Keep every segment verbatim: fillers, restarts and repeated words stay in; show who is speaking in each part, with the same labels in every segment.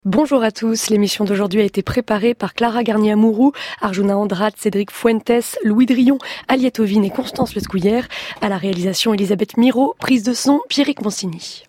Speaker 1: Bonjour à tous, l'émission d'aujourd'hui a été préparée par Clara Garnier-Amouroux, Arjuna Andrade, Cédric Fuentes, Louis Drion, Aliette Ovine et Constance Lescouillère. À la réalisation, Elisabeth Miro, prise de son, Pierrick Monsigny.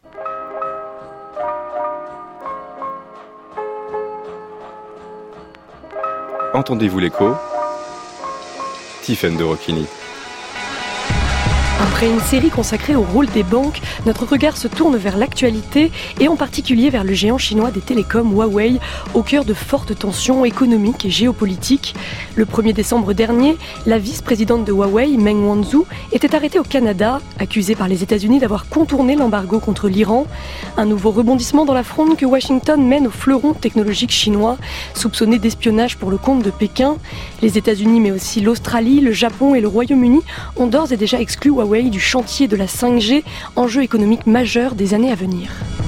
Speaker 2: Entendez-vous l'écho ? Tiffaine de Rocchini.
Speaker 1: Après une série consacrée au rôle des banques, notre regard se tourne vers l'actualité et en particulier vers le géant chinois des télécoms Huawei, au cœur de fortes tensions économiques et géopolitiques. Le premier décembre dernier, la vice-présidente de Huawei, Meng Wanzhou, était arrêtée au Canada, accusée par les États-Unis d'avoir contourné l'embargo contre l'Iran. Un nouveau rebondissement dans la fronde que Washington mène au fleuron technologique chinois, soupçonné d'espionnage pour le compte de Pékin. Les États-Unis, mais aussi l'Australie, le Japon et le Royaume-Uni ont d'ores et déjà exclu Huawei du chantier de la cinq G, enjeu économique majeur des années à venir.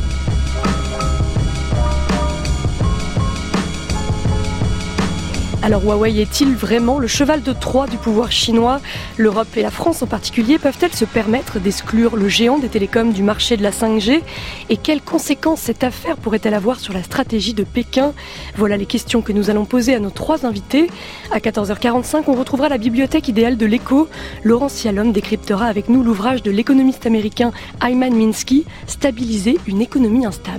Speaker 1: Alors Huawei est-il vraiment le cheval de Troie du pouvoir chinois ? L'Europe et la France en particulier peuvent-elles se permettre d'exclure le géant des télécoms du marché de la cinq G ? Et quelles conséquences cette affaire pourrait-elle avoir sur la stratégie de Pékin ? Voilà les questions que nous allons poser à nos trois invités. À quatorze heures quarante-cinq, on retrouvera la bibliothèque idéale de l'écho. Laurent Cialom décryptera avec nous l'ouvrage de l'économiste américain Hyman Minsky, « Stabiliser une économie instable ».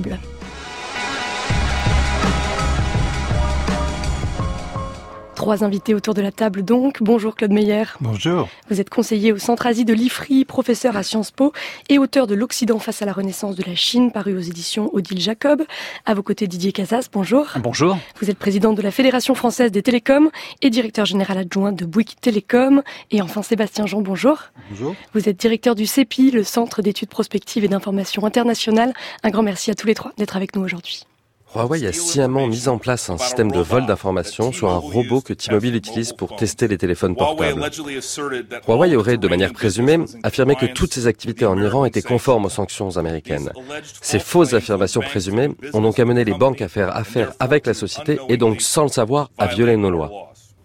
Speaker 1: Trois invités autour de la table donc. Bonjour Claude Meyer.
Speaker 3: Bonjour.
Speaker 1: Vous êtes conseiller au Centre Asie de l'I F R I, professeur à Sciences Po et auteur de L'Occident face à la Renaissance de la Chine, paru aux éditions Odile Jacob. À vos côtés Didier Casas, bonjour.
Speaker 3: Bonjour.
Speaker 1: Vous êtes président de la Fédération française des télécoms et directeur général adjoint de Bouygues Télécom. Et enfin Sébastien Jean, bonjour.
Speaker 3: Bonjour.
Speaker 1: Vous êtes directeur du C E P I, le Centre d'études prospectives et d'information internationale. Un grand merci à tous les trois d'être avec nous aujourd'hui.
Speaker 4: Huawei a sciemment mis en place un système de vol d'informations sur un robot que T-Mobile utilise pour tester les téléphones portables. Huawei aurait, de manière présumée, affirmé que toutes ses activités en Iran étaient conformes aux sanctions américaines. Ces fausses affirmations présumées ont donc amené les banques à faire affaire avec la société et donc, sans le savoir, à violer nos lois.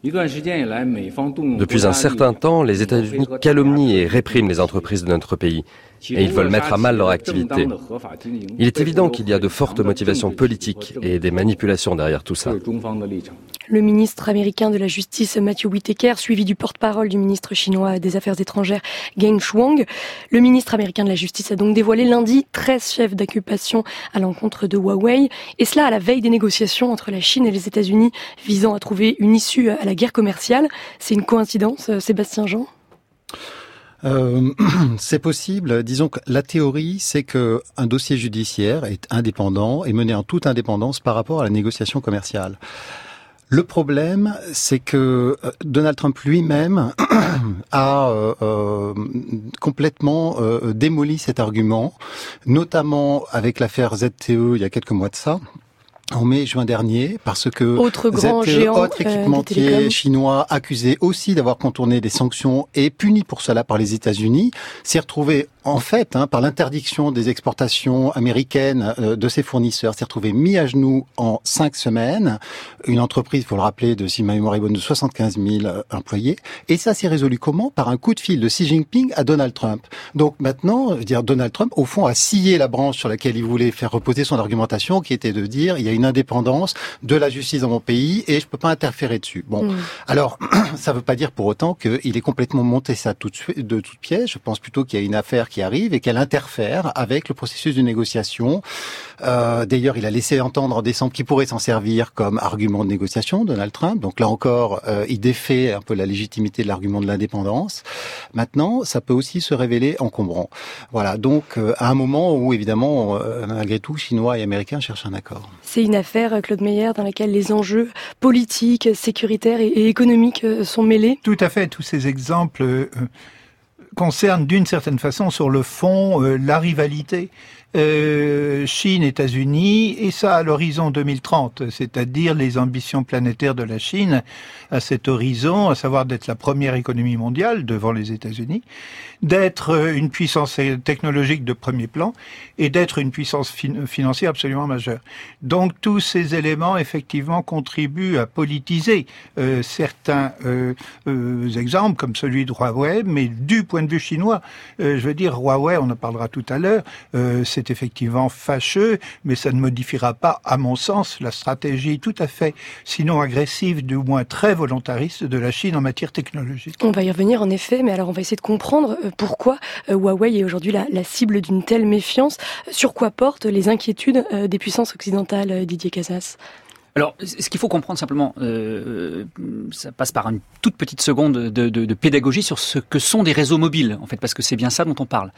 Speaker 4: Depuis un certain temps, les États-Unis calomnient et répriment les entreprises de notre pays. Et ils veulent mettre à mal leur activité. Il est évident qu'il y a de fortes motivations politiques et des manipulations derrière tout ça.
Speaker 1: Le ministre américain de la Justice, Matthew Whitaker, suivi du porte-parole du ministre chinois des Affaires étrangères, Geng Shuang. Le ministre américain de la Justice a donc dévoilé lundi treize chefs d'accusation à l'encontre de Huawei, et cela à la veille des négociations entre la Chine et les États-Unis visant à trouver une issue à la guerre commerciale. C'est une coïncidence, Sébastien Jean ?
Speaker 3: Euh, c'est possible. Disons que la théorie, c'est que un dossier judiciaire est indépendant et mené en toute indépendance par rapport à la négociation commerciale. Le problème, c'est que Donald Trump lui-même a euh, euh, complètement euh, démoli cet argument, notamment avec l'affaire Z T E il y a quelques mois de ça. En mai-juin dernier, parce que
Speaker 1: autre grand
Speaker 3: Z T E,
Speaker 1: géant,
Speaker 3: autre équipementier
Speaker 1: euh,
Speaker 3: chinois accusé aussi d'avoir contourné des sanctions et puni pour cela par les États-Unis, s'est retrouvé en fait, hein, par l'interdiction des exportations américaines euh, de ses fournisseurs, s'est retrouvé mis à genoux en cinq semaines. Une entreprise, il faut le rappeler, de si ma mémoire est bonne, de soixante-quinze mille euh, employés. Et ça s'est résolu comment ? Par un coup de fil de Xi Jinping à Donald Trump. Donc maintenant, je veux dire, Donald Trump, au fond, a scié la branche sur laquelle il voulait faire reposer son argumentation, qui était de dire il y a une indépendance de la justice dans mon pays et je peux pas interférer dessus. Bon, mmh. Alors ça veut pas dire pour autant qu'il est complètement monté ça tout de suite de toute pièce. Je pense plutôt qu'il y a une affaire qui arrive et qu'elle interfère avec le processus de négociation. Euh, d'ailleurs, il a laissé entendre en décembre qu'il pourrait s'en servir comme argument de négociation, Donald Trump. Donc là encore, euh, il défait un peu la légitimité de l'argument de l'indépendance. Maintenant, ça peut aussi se révéler encombrant. Voilà, donc euh, à un moment où évidemment, euh, malgré tout, Chinois et Américains cherchent un accord.
Speaker 1: C'est une affaire, Claude Meyer, dans laquelle les enjeux politiques, sécuritaires et, et économiques sont mêlés.
Speaker 5: Tout à fait, tous ces exemples euh, concerne d'une certaine façon sur le fond euh, la rivalité euh, Chine-États-Unis, et ça à l'horizon deux mille trente, c'est-à-dire les ambitions planétaires de la Chine à cet horizon, à savoir d'être la première économie mondiale devant les États-Unis, d'être une puissance technologique de premier plan et d'être une puissance fin- financière absolument majeure. Donc tous ces éléments effectivement contribuent à politiser euh, certains euh, euh, exemples comme celui de Huawei, mais du point de de vue chinois, euh, je veux dire, Huawei, on en parlera tout à l'heure, euh, c'est effectivement fâcheux, mais ça ne modifiera pas, à mon sens, la stratégie tout à fait, sinon agressive, du moins très volontariste de la Chine en matière technologique.
Speaker 1: On va y revenir en effet, mais alors on va essayer de comprendre pourquoi Huawei est aujourd'hui la, la cible d'une telle méfiance. Sur quoi portent les inquiétudes des puissances occidentales, Didier Casas ?
Speaker 6: Alors, ce qu'il faut comprendre simplement, euh, ça passe par une toute petite seconde de, de, de pédagogie sur ce que sont des réseaux mobiles, en fait, parce que c'est bien ça dont on parle.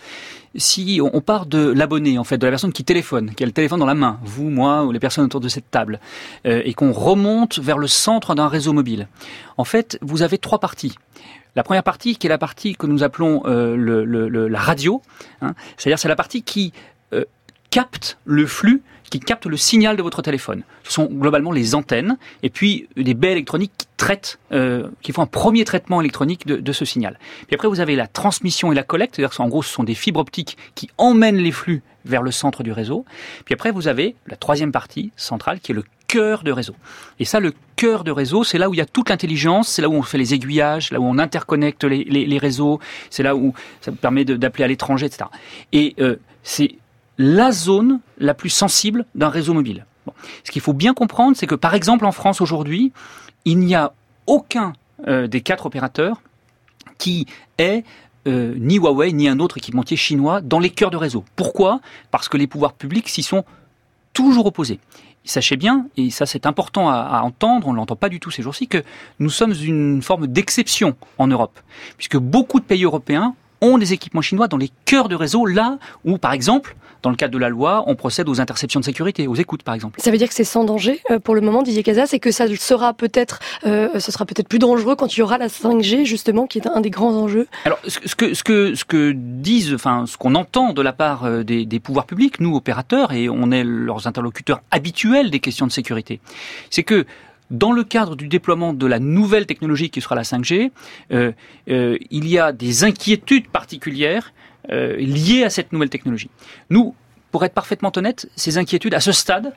Speaker 6: Si on, on part de l'abonné, en fait, de la personne qui téléphone, qui a le téléphone dans la main, vous, moi, ou les personnes autour de cette table, euh, et qu'on remonte vers le centre d'un réseau mobile, en fait, vous avez trois parties. La première partie, qui est la partie que nous appelons euh, le, le, le, la radio, hein, c'est-à-dire c'est la partie qui euh, capte le flux, qui captent le signal de votre téléphone. Ce sont globalement les antennes et puis des baies électroniques qui traitent, euh, qui font un premier traitement électronique de, de ce signal. Puis après, vous avez la transmission et la collecte, c'est-à-dire qu'en gros, ce sont des fibres optiques qui emmènent les flux vers le centre du réseau. Puis après, vous avez la troisième partie centrale qui est le cœur de réseau. Et ça, le cœur de réseau, c'est là où il y a toute l'intelligence, c'est là où on fait les aiguillages, là où on interconnecte les, les, les réseaux, c'est là où ça permet de, d'appeler à l'étranger, et cetera. Et euh, c'est la zone la plus sensible d'un réseau mobile. Bon. Ce qu'il faut bien comprendre, c'est que par exemple en France aujourd'hui, il n'y a aucun euh, des quatre opérateurs qui est euh, ni Huawei ni un autre équipementier chinois dans les cœurs de réseau. Pourquoi ? Parce que les pouvoirs publics s'y sont toujours opposés. Sachez bien, et ça c'est important à, à entendre, on ne l'entend pas du tout ces jours-ci, que nous sommes une forme d'exception en Europe, puisque beaucoup de pays européens ont des équipements chinois dans les cœurs de réseau, là où, par exemple, dans le cadre de la loi, on procède aux interceptions de sécurité, aux écoutes, par exemple.
Speaker 1: Ça veut dire que c'est sans danger euh, pour le moment, Didier Casas, et que ça sera peut-être, euh, ce sera peut-être plus dangereux quand il y aura la cinq G, justement, qui est un des grands enjeux.
Speaker 6: Alors, ce que, ce que, ce que disent, enfin, ce qu'on entend de la part des, des pouvoirs publics, nous, opérateurs, et on est leurs interlocuteurs habituels des questions de sécurité, c'est que dans le cadre du déploiement de la nouvelle technologie qui sera la cinq G, euh, euh, il y a des inquiétudes particulières euh, liées à cette nouvelle technologie. Nous, pour être parfaitement honnête, ces inquiétudes, à ce stade,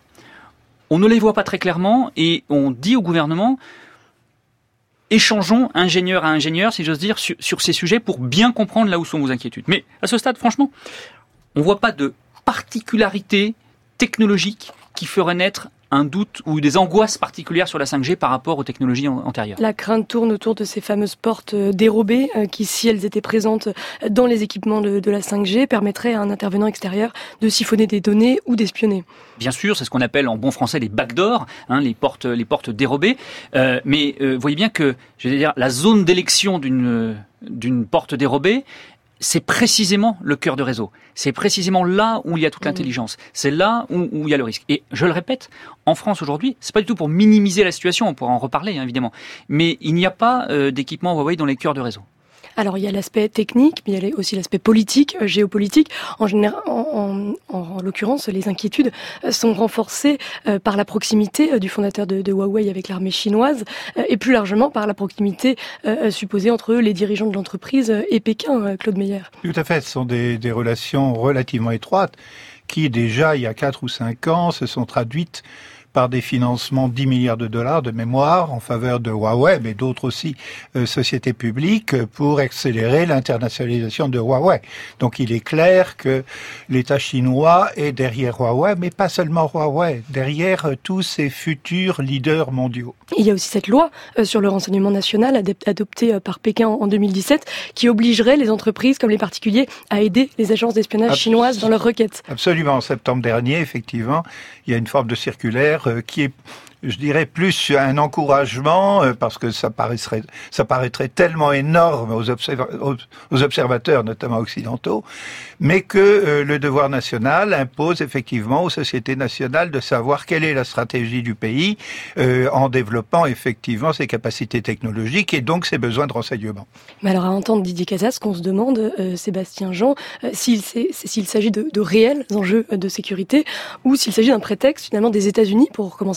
Speaker 6: on ne les voit pas très clairement et on dit au gouvernement, échangeons ingénieur à ingénieur, si j'ose dire, sur, sur ces sujets pour bien comprendre là où sont vos inquiétudes. Mais à ce stade, franchement, on ne voit pas de particularité technologique qui ferait naître un doute ou des angoisses particulières sur la cinq G par rapport aux technologies antérieures.
Speaker 1: La crainte tourne autour de ces fameuses portes dérobées qui, si elles étaient présentes dans les équipements de, de la cinq G, permettraient à un intervenant extérieur de siphonner des données ou d'espionner.
Speaker 6: Bien sûr, c'est ce qu'on appelle en bon français les backdoors, hein, les portes, les portes dérobées. Euh, mais euh, vous voyez bien que, je veux dire, la zone d'élection d'une d'une porte dérobée, c'est précisément le cœur de réseau. C'est précisément là où il y a toute l'intelligence. C'est là où, où il y a le risque. Et je le répète, en France aujourd'hui, c'est pas du tout pour minimiser la situation, on pourra en reparler hein, évidemment, mais il n'y a pas euh, d'équipement Huawei dans les cœurs de réseau.
Speaker 1: Alors il y a l'aspect technique, mais il y a aussi l'aspect politique, euh, géopolitique. En, général, en, en, en l'occurrence, les inquiétudes sont renforcées euh, par la proximité euh, du fondateur de, de Huawei avec l'armée chinoise, euh, et plus largement par la proximité euh, supposée entre les dirigeants de l'entreprise et Pékin, euh, Claude Meyer.
Speaker 5: Tout à fait, ce sont des, des relations relativement étroites qui déjà il y a quatre ou cinq ans se sont traduites par des financements dix milliards de dollars de mémoire en faveur de Huawei, mais d'autres aussi euh, sociétés publiques pour accélérer l'internationalisation de Huawei. Donc il est clair que l'État chinois est derrière Huawei, mais pas seulement Huawei, derrière euh, tous ces futurs leaders mondiaux.
Speaker 1: Il y a aussi cette loi euh, sur le renseignement national adoptée euh, par Pékin en deux mille dix-sept qui obligerait les entreprises comme les particuliers à aider les agences d'espionnage Abs- chinoises dans leurs requêtes.
Speaker 5: Absolument. En septembre dernier, effectivement, il y a une forme de circulaire qui est, je dirais, plus un encouragement, parce que ça paraîtrait, ça paraîtrait tellement énorme aux, observa- aux observateurs, notamment occidentaux, mais que euh, le devoir national impose effectivement aux sociétés nationales de savoir quelle est la stratégie du pays euh, en développant effectivement ses capacités technologiques et donc ses besoins de renseignement.
Speaker 1: Mais alors à entendre Didier Casas, qu'on se demande, euh, Sébastien Jean, euh, s'il, s'il s'agit de, de réels enjeux de sécurité ou s'il s'agit d'un prétexte finalement des États-Unis, pour commencer avec les États-Unis,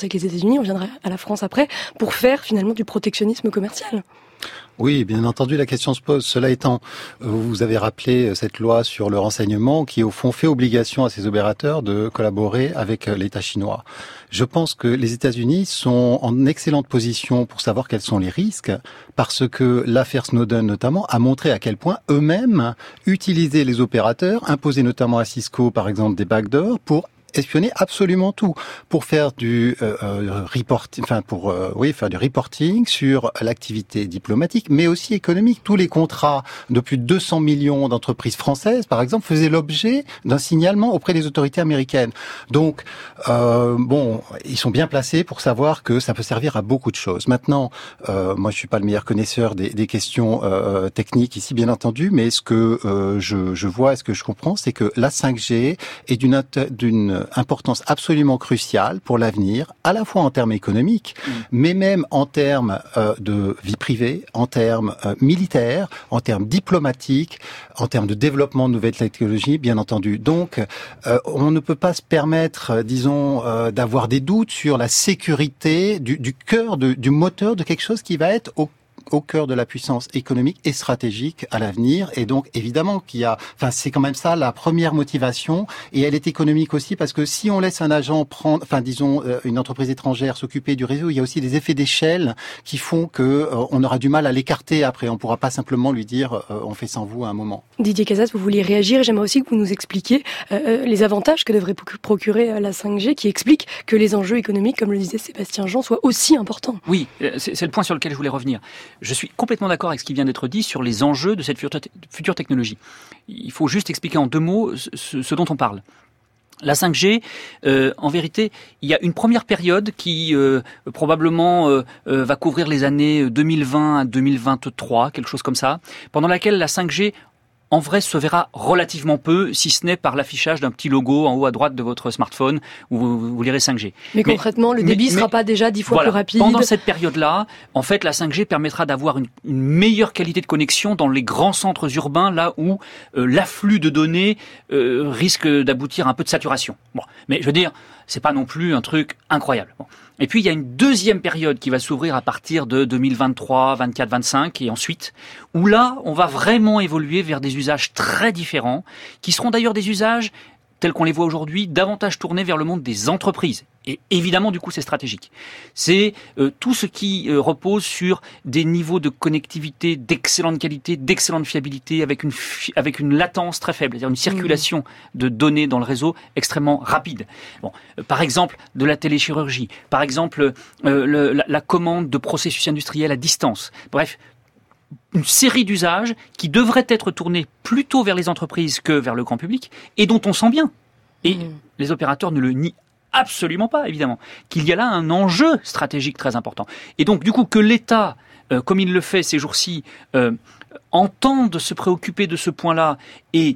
Speaker 1: États-Unis, on viendra à la France après, pour faire finalement du protectionnisme commercial.
Speaker 3: Oui, bien entendu, la question se pose. Cela étant, vous avez rappelé cette loi sur le renseignement qui, au fond, fait obligation à ces opérateurs de collaborer avec l'État chinois. Je pense que les États-Unis sont en excellente position pour savoir quels sont les risques, parce que l'affaire Snowden, notamment, a montré à quel point eux-mêmes utilisaient les opérateurs, imposaient notamment à Cisco, par exemple, des backdoors pour espionner absolument tout, pour faire du euh, euh, reporting, enfin pour euh, oui faire du reporting sur l'activité diplomatique, mais aussi économique. Tous les contrats de plus de deux cents millions d'entreprises françaises, par exemple, faisaient l'objet d'un signalement auprès des autorités américaines. Donc euh, bon, ils sont bien placés pour savoir que ça peut servir à beaucoup de choses. Maintenant, euh, moi je suis pas le meilleur connaisseur des, des questions euh, techniques ici, bien entendu, mais ce que euh, je, je vois et ce que je comprends, c'est que la cinq G est d'une d'une importance absolument cruciale pour l'avenir, à la fois en termes économiques, mmh. mais même en termes euh, de vie privée, en termes euh, militaires, en termes diplomatiques, en termes de développement de nouvelles technologies, bien entendu. Donc, euh, on ne peut pas se permettre, euh, disons, euh, d'avoir des doutes sur la sécurité du, du cœur, de, du moteur de quelque chose qui va être au au cœur de la puissance économique et stratégique à l'avenir. Et donc, évidemment, qu'il y a, enfin, c'est quand même ça la première motivation. Et elle est économique aussi parce que si on laisse un agent prendre, enfin, disons, une entreprise étrangère s'occuper du réseau, il y a aussi des effets d'échelle qui font que euh, on aura du mal à l'écarter après. On pourra pas simplement lui dire, euh, on fait sans vous à un moment.
Speaker 1: Didier Casas, vous vouliez réagir. J'aimerais aussi que vous nous expliquiez euh, les avantages que devrait procurer la cinq G, qui explique que les enjeux économiques, comme le disait Sébastien Jean, soient aussi importants.
Speaker 6: Oui, c'est, c'est le point sur lequel je voulais revenir. Je suis complètement d'accord avec ce qui vient d'être dit sur les enjeux de cette future technologie. Il faut juste expliquer en deux mots ce, ce dont on parle. La cinq G, euh, en vérité, il y a une première période qui euh, probablement euh, euh, va couvrir les années deux mille vingt à deux mille vingt-trois, quelque chose comme ça, pendant laquelle la cinq G en vrai se verra relativement peu, si ce n'est par l'affichage d'un petit logo en haut à droite de votre smartphone où vous, vous lirez cinq G.
Speaker 1: Mais, mais concrètement, le débit ne sera pas déjà dix fois
Speaker 6: voilà,
Speaker 1: plus rapide.
Speaker 6: Pendant cette période-là, en fait, la cinq G permettra d'avoir une, une meilleure qualité de connexion dans les grands centres urbains, là où euh, l'afflux de données euh, risque d'aboutir à un peu de saturation. Bon, mais je veux dire, c'est pas non plus un truc incroyable. Bon. Et puis, il y a une deuxième période qui va s'ouvrir à partir de deux mille vingt-trois, vingt-quatre, vingt-cinq et ensuite, où là, on va vraiment évoluer vers des usages très différents, qui seront d'ailleurs des usages, tels qu'on les voit aujourd'hui, davantage tournés vers le monde des entreprises. Et évidemment, du coup, c'est stratégique. C'est euh, tout ce qui euh, repose sur des niveaux de connectivité d'excellente qualité, d'excellente fiabilité, avec une, fi- avec une latence très faible, c'est-à-dire une circulation mmh. de données dans le réseau extrêmement rapide. Bon, euh, par exemple, de la téléchirurgie, par exemple, euh, le, la, la commande de processus industriels à distance. Bref, une série d'usages qui devraient être tournés plutôt vers les entreprises que vers le grand public, et dont on sent bien, et mmh. les opérateurs ne le nient absolument pas, évidemment, qu'il y a là un enjeu stratégique très important. Et donc, du coup, que l'État, euh, comme il le fait ces jours-ci, euh, entende se préoccuper de ce point-là et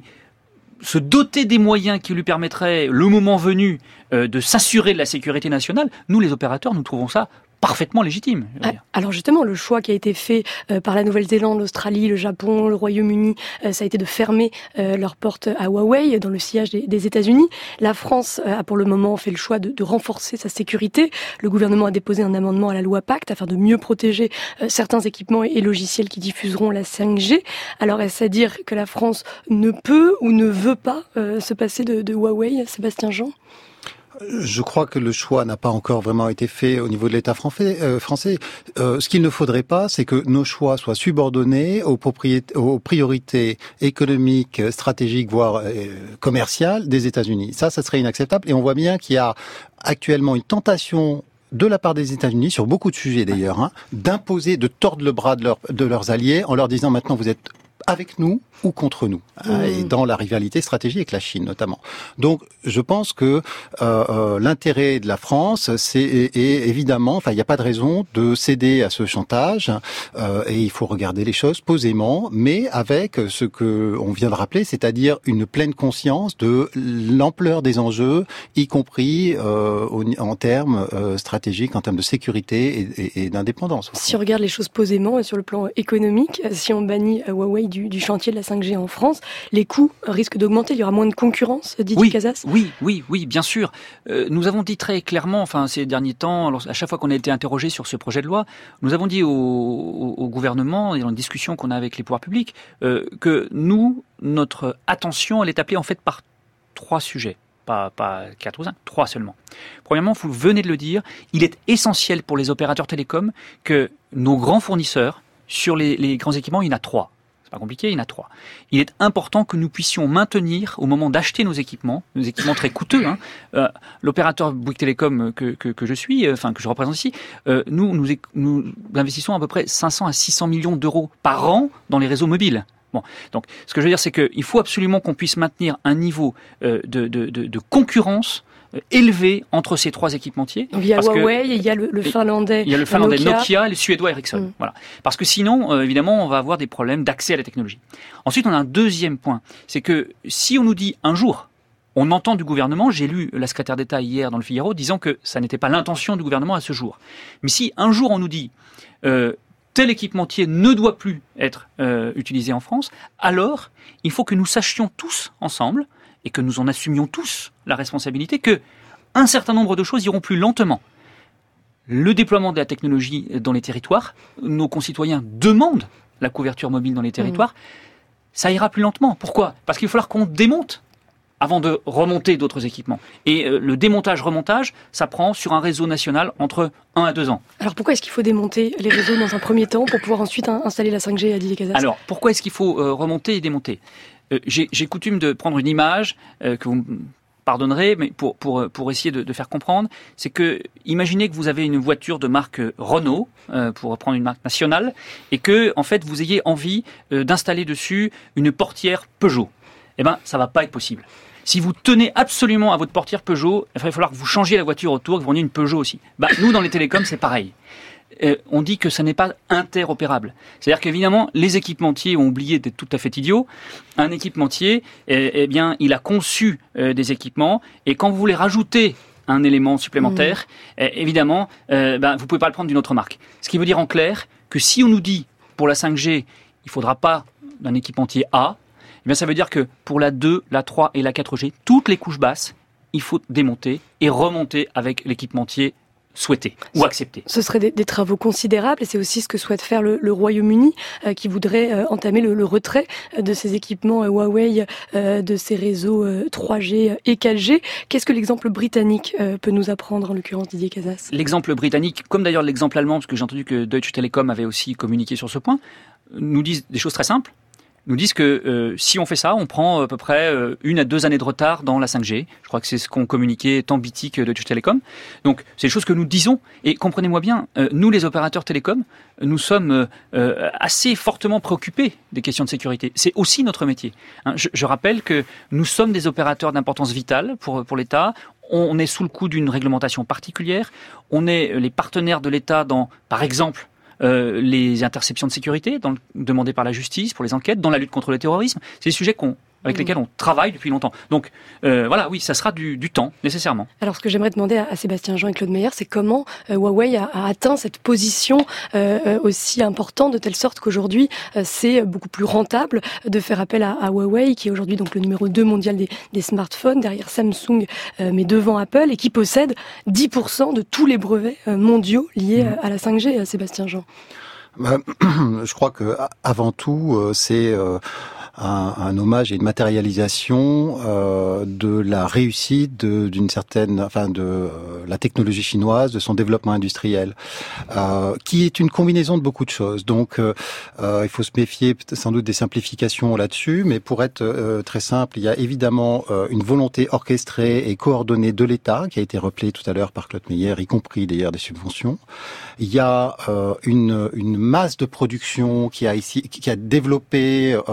Speaker 6: se doter des moyens qui lui permettraient, le moment venu, euh, de s'assurer de la sécurité nationale, nous, les opérateurs, nous trouvons ça parfaitement légitime.
Speaker 1: Alors justement, le choix qui a été fait euh, par la Nouvelle-Zélande, l'Australie, le Japon, le Royaume-Uni, euh, ça a été de fermer euh, leurs portes à Huawei dans le sillage des, des États-Unis. La France euh, a pour le moment fait le choix de, de renforcer sa sécurité. Le gouvernement a déposé un amendement à la loi Pacte afin de mieux protéger euh, certains équipements et, et logiciels qui diffuseront la cinq G. Alors est-ce à dire que la France ne peut ou ne veut pas euh, se passer de, de Huawei, Sébastien Jean ?
Speaker 3: Je crois que le choix n'a pas encore vraiment été fait au niveau de l'État français. Euh, français. Euh, ce qu'il ne faudrait pas, c'est que nos choix soient subordonnés aux, aux priorités économiques, stratégiques, voire euh, commerciales des États-Unis. Ça, ça serait inacceptable. Et on voit bien qu'il y a actuellement une tentation de la part des États-Unis, sur beaucoup de sujets d'ailleurs, hein, d'imposer, de tordre le bras de, leur, de leurs alliés en leur disant maintenant vous êtes avec nous ou contre nous, mmh. et dans la rivalité stratégique avec la Chine notamment. Donc, je pense que euh, euh, l'intérêt de la France, c'est et, et évidemment, enfin, il n'y a pas de raison de céder à ce chantage, euh, et il faut regarder les choses posément, mais avec ce que on vient de rappeler, c'est-à-dire une pleine conscience de l'ampleur des enjeux, y compris euh, en termes euh, stratégiques, en termes de sécurité et, et, et d'indépendance.
Speaker 1: Si on regarde les choses posément et sur le plan économique, si on bannit Huawei du, du chantier de la cinq G en France, les coûts risquent d'augmenter. Il y aura moins de concurrence, Didier
Speaker 6: oui,
Speaker 1: Casas.
Speaker 6: Oui, oui, oui, bien sûr. Euh, nous avons dit très clairement, enfin ces derniers temps, alors, à chaque fois qu'on a été interrogé sur ce projet de loi, nous avons dit au, au, au gouvernement et dans les discussions qu'on a avec les pouvoirs publics euh, que nous, notre attention, elle est appelée en fait par trois sujets. Pas, pas quatre ou cinq, trois seulement. Premièrement, vous venez de le dire, il est essentiel pour les opérateurs télécoms que nos grands fournisseurs, sur les, les grands équipements, il y en a trois. C'est pas compliqué, il y en a trois. Il est important que nous puissions maintenir, au moment d'acheter nos équipements, nos équipements très coûteux, hein, euh, l'opérateur Bouygues Télécom que, que, que je suis, euh, enfin que je représente ici, euh, nous, nous, nous investissons à peu près cinq cents à six cents millions d'euros par an dans les réseaux mobiles. Bon, donc ce que je veux dire, c'est qu'il faut absolument qu'on puisse maintenir un niveau euh, de, de, de, de concurrence euh, élevé entre ces trois équipementiers.
Speaker 1: Donc il y a Huawei, il y a le, le finlandais,
Speaker 6: il y a le finlandais
Speaker 1: Nokia,
Speaker 6: Nokia et le suédois Ericsson. Mm. Voilà, parce que sinon, euh, évidemment, on va avoir des problèmes d'accès à la technologie. Ensuite, on a un deuxième point, c'est que si on nous dit un jour, on entend du gouvernement, j'ai lu la secrétaire d'État hier dans le Figaro disant que ça n'était pas l'intention du gouvernement à ce jour. Mais si un jour on nous dit euh, tel équipementier ne doit plus être euh, utilisé en France, alors il faut que nous sachions tous ensemble, et que nous en assumions tous la responsabilité, que un certain nombre de choses iront plus lentement. Le déploiement de la technologie dans les territoires, nos concitoyens demandent la couverture mobile dans les territoires, mmh. ça ira plus lentement. Pourquoi ? Parce qu'il va falloir qu'on démonte avant de remonter d'autres équipements. Et euh, le démontage-remontage, ça prend sur un réseau national entre un à deux ans.
Speaker 1: Alors pourquoi est-ce qu'il faut démonter les réseaux dans un premier temps pour pouvoir ensuite hein, installer la cinq G à Didier Casas ?
Speaker 6: Alors, pourquoi est-ce qu'il faut euh, remonter et démonter ? euh, j'ai, j'ai coutume de prendre une image euh, que vous me pardonnerez, mais pour, pour, pour essayer de, de faire comprendre, c'est que, imaginez que vous avez une voiture de marque Renault, euh, pour reprendre une marque nationale, et que, en fait, vous ayez envie euh, d'installer dessus une portière Peugeot. Eh ben, ça va pas être possible. Si vous tenez absolument à votre portière Peugeot, il va falloir que vous changiez la voiture autour, que vous preniez une Peugeot aussi. Bah, nous, dans les télécoms, c'est pareil. Euh, on dit que ça n'est pas interopérable. C'est-à-dire qu'évidemment, les équipementiers ont oublié d'être tout à fait idiots. Un équipementier, eh, eh bien, il a conçu euh, des équipements, et quand vous voulez rajouter un élément supplémentaire, mmh. eh, évidemment, euh, ben, vous pouvez pas le prendre d'une autre marque. Ce qui veut dire en clair que si on nous dit, pour la cinq G, il faudra pas d'un équipementier A, eh bien, ça veut dire que pour la deux, la trois et la quatre G, toutes les couches basses, il faut démonter et remonter avec l'équipementier souhaité ou accepté.
Speaker 1: Ce seraient des, des travaux considérables, et c'est aussi ce que souhaite faire le, le Royaume-Uni, euh, qui voudrait euh, entamer le, le retrait de ces équipements euh, Huawei, euh, de ces réseaux euh, trois G et quatre G. Qu'est-ce que l'exemple britannique euh, peut nous apprendre, en l'occurrence Didier Casas ?
Speaker 6: L'exemple britannique, comme d'ailleurs l'exemple allemand, parce que j'ai entendu que Deutsche Telekom avait aussi communiqué sur ce point, nous disent des choses très simples. Nous disent que euh, si on fait ça, on prend à peu près euh, une à deux années de retard dans la cinq G. Je crois que c'est ce qu'ont communiqué tant B T que Deutsche Telekom. Donc, c'est des choses que nous disons. Et comprenez-moi bien, euh, nous, les opérateurs télécoms, nous sommes euh, assez fortement préoccupés des questions de sécurité. C'est aussi notre métier. Hein, je, je rappelle que nous sommes des opérateurs d'importance vitale pour, pour l'État. On est sous le coup d'une réglementation particulière. On est les partenaires de l'État dans, par exemple, Euh, les interceptions de sécurité dans le, demandées par la justice pour les enquêtes, dans la lutte contre le terrorisme. C'est des sujets qu'on, avec mmh. lesquels on travaille depuis longtemps. Donc euh, voilà, oui, ça sera du, du temps, nécessairement.
Speaker 1: Alors ce que j'aimerais demander à, à Sébastien Jean et Claude Meyer, c'est comment euh, Huawei a, a atteint cette position euh, aussi importante, de telle sorte qu'aujourd'hui, euh, c'est beaucoup plus rentable de faire appel à, à Huawei, qui est aujourd'hui donc le numéro deux mondial des, des smartphones, derrière Samsung, euh, mais devant Apple, et qui possède dix pour cent de tous les brevets euh, mondiaux liés mmh. à la cinq G, euh, Sébastien Jean.
Speaker 3: Bah, je crois que avant tout, euh, c'est euh, un, un hommage et une matérialisation euh, de la réussite de, d'une certaine, enfin de euh, la technologie chinoise, de son développement industriel, euh, qui est une combinaison de beaucoup de choses. Donc, euh, euh, il faut se méfier sans doute des simplifications là-dessus, mais pour être euh, très simple, il y a évidemment euh, une volonté orchestrée et coordonnée de l'État, qui a été rappelée tout à l'heure par Claude Meyer, y compris d'ailleurs des subventions. Il y a euh, une, une masse de production qui a ici, qui a développé euh, ben,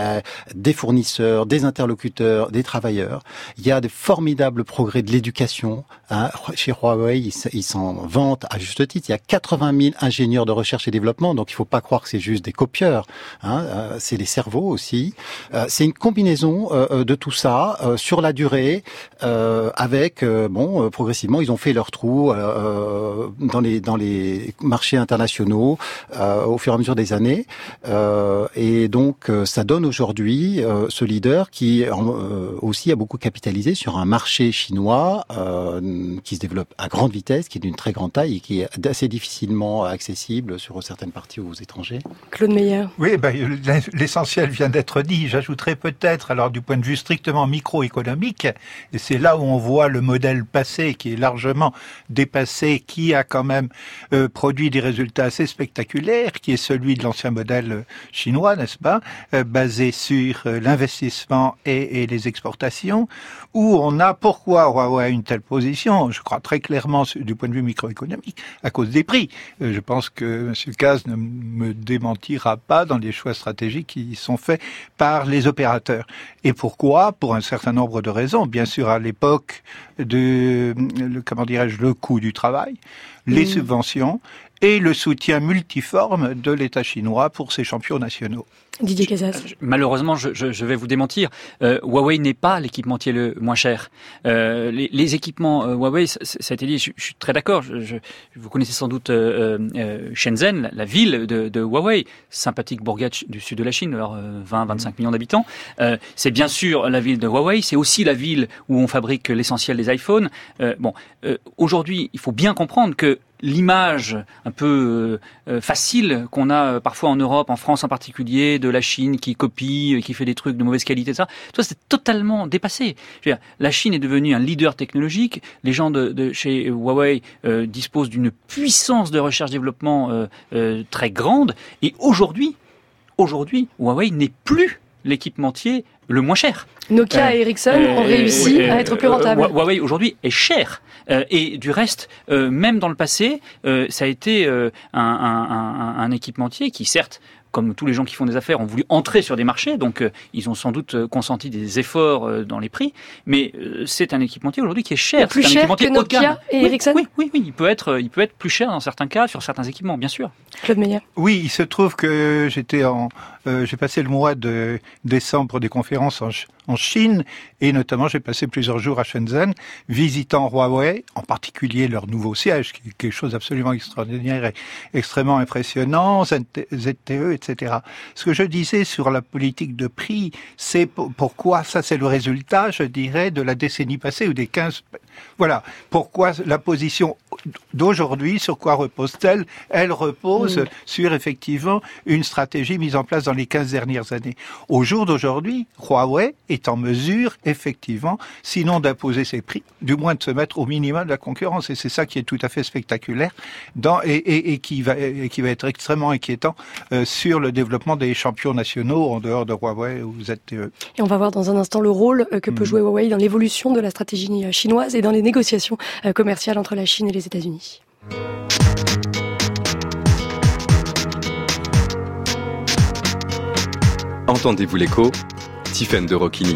Speaker 3: a des fournisseurs, des interlocuteurs, des travailleurs. Il y a des formidables progrès de l'éducation. Hein. Chez Huawei, ils s'en vantent à juste titre. Il y a quatre-vingt mille ingénieurs de recherche et développement, donc il ne faut pas croire que c'est juste des copieurs. Hein. Euh, c'est les cerveaux aussi. Euh, c'est une combinaison euh, de tout ça euh, sur la durée, euh, avec euh, bon, euh, progressivement, ils ont fait leur trou euh, dans les dans les marchés internationaux euh, au fur et à mesure des années, euh, et donc euh, ça donne aujourd'hui euh, ce leader qui euh, aussi a beaucoup capitalisé sur un marché chinois euh, qui se développe à grande vitesse, qui est d'une très grande taille et qui est assez difficilement accessible sur certaines parties aux étrangers.
Speaker 1: Claude Meyer.
Speaker 5: Oui, ben, l'essentiel vient d'être dit. J'ajouterais peut-être, alors du point de vue strictement microéconomique, et c'est là où on voit le modèle passé qui est largement dépassé, qui a quand même euh, produit des résultats assez spectaculaires, qui est celui de l'ancien modèle chinois, n'est-ce pas, euh, basé sur euh, l'investissement et, et les exportations, où on a, pourquoi Huawei a une telle position, je crois très clairement du point de vue microéconomique, à cause des prix. Euh, je pense que M. Caz ne me démentira pas dans les choix stratégiques qui sont faits par les opérateurs. Et pourquoi? Pour un certain nombre de raisons. Bien sûr, à l'époque de, le, comment dirais-je, le coût du travail, les mmh. subventions et le soutien multiforme de l'État chinois pour ses champions nationaux.
Speaker 1: Didier Casas.
Speaker 6: Malheureusement, je, je, je vais vous démentir. Euh, Huawei n'est pas l'équipementier le moins cher. Euh, les, les équipements euh, Huawei, ça, ça a été dit. Je, je suis très d'accord. Je, je, vous connaissez sans doute euh, euh, Shenzhen, la, la ville de, de Huawei, sympathique bourgade du sud de la Chine, alors euh, vingt à vingt-cinq millions d'habitants. Euh, c'est bien sûr la ville de Huawei. C'est aussi la ville où on fabrique l'essentiel des iPhones. Euh, bon, euh, aujourd'hui, il faut bien comprendre que l'image un peu euh, facile qu'on a parfois en Europe, en France en particulier, de la Chine qui copie, qui fait des trucs de mauvaise qualité, ça, tout ça, c'est totalement dépassé. Je veux dire, la Chine est devenue un leader technologique. Les gens de, de chez Huawei euh, disposent d'une puissance de recherche-développement euh, euh, très grande. Et aujourd'hui, aujourd'hui, Huawei n'est plus l'équipementier le moins cher.
Speaker 1: Nokia euh, et Ericsson euh, ont réussi euh, à être plus rentables.
Speaker 6: Euh, Huawei aujourd'hui est cher. Euh, et du reste, euh, même dans le passé, euh, ça a été euh, un, un, un, un équipementier qui, certes, comme tous les gens qui font des affaires, ont voulu entrer sur des marchés, donc euh, ils ont sans doute euh, consenti des efforts euh, dans les prix, mais euh, c'est un équipementier aujourd'hui qui est cher.
Speaker 1: Plus
Speaker 6: c'est un
Speaker 1: cher que Nokia et
Speaker 6: oui,
Speaker 1: Ericsson.
Speaker 6: Oui, oui, oui, il peut être, il peut être plus cher dans certains cas sur certains équipements, bien sûr.
Speaker 1: Claude Meyer.
Speaker 5: Oui, il se trouve que j'étais en, euh, j'ai passé le mois de décembre des conférences en, en Chine et notamment j'ai passé plusieurs jours à Shenzhen visitant Huawei, en particulier leur nouveau siège, qui est quelque chose d'absolument extraordinaire et extrêmement impressionnant, Z T E, et cetera. Ce que je disais sur la politique de prix, c'est pourquoi ça c'est le résultat, je dirais, de la décennie passée ou des quinze... Voilà, pourquoi la position d'aujourd'hui, sur quoi repose-t-elle? Elle repose mmh. sur effectivement une stratégie mise en place dans les quinze dernières années. Au jour d'aujourd'hui, Huawei est en mesure, effectivement, sinon d'imposer ses prix, du moins de se mettre au minimum de la concurrence. Et c'est ça qui est tout à fait spectaculaire dans, et, et, et, qui va, et qui va être extrêmement inquiétant euh, sur le développement des champions nationaux en dehors de Huawei ou Z T E.
Speaker 1: Et on va voir dans un instant le rôle que peut mmh. jouer Huawei dans l'évolution de la stratégie chinoise et dans les négociations commerciales entre la Chine et les États-Unis.
Speaker 2: Entendez-vous l'écho? Tiffaine de Rocchini.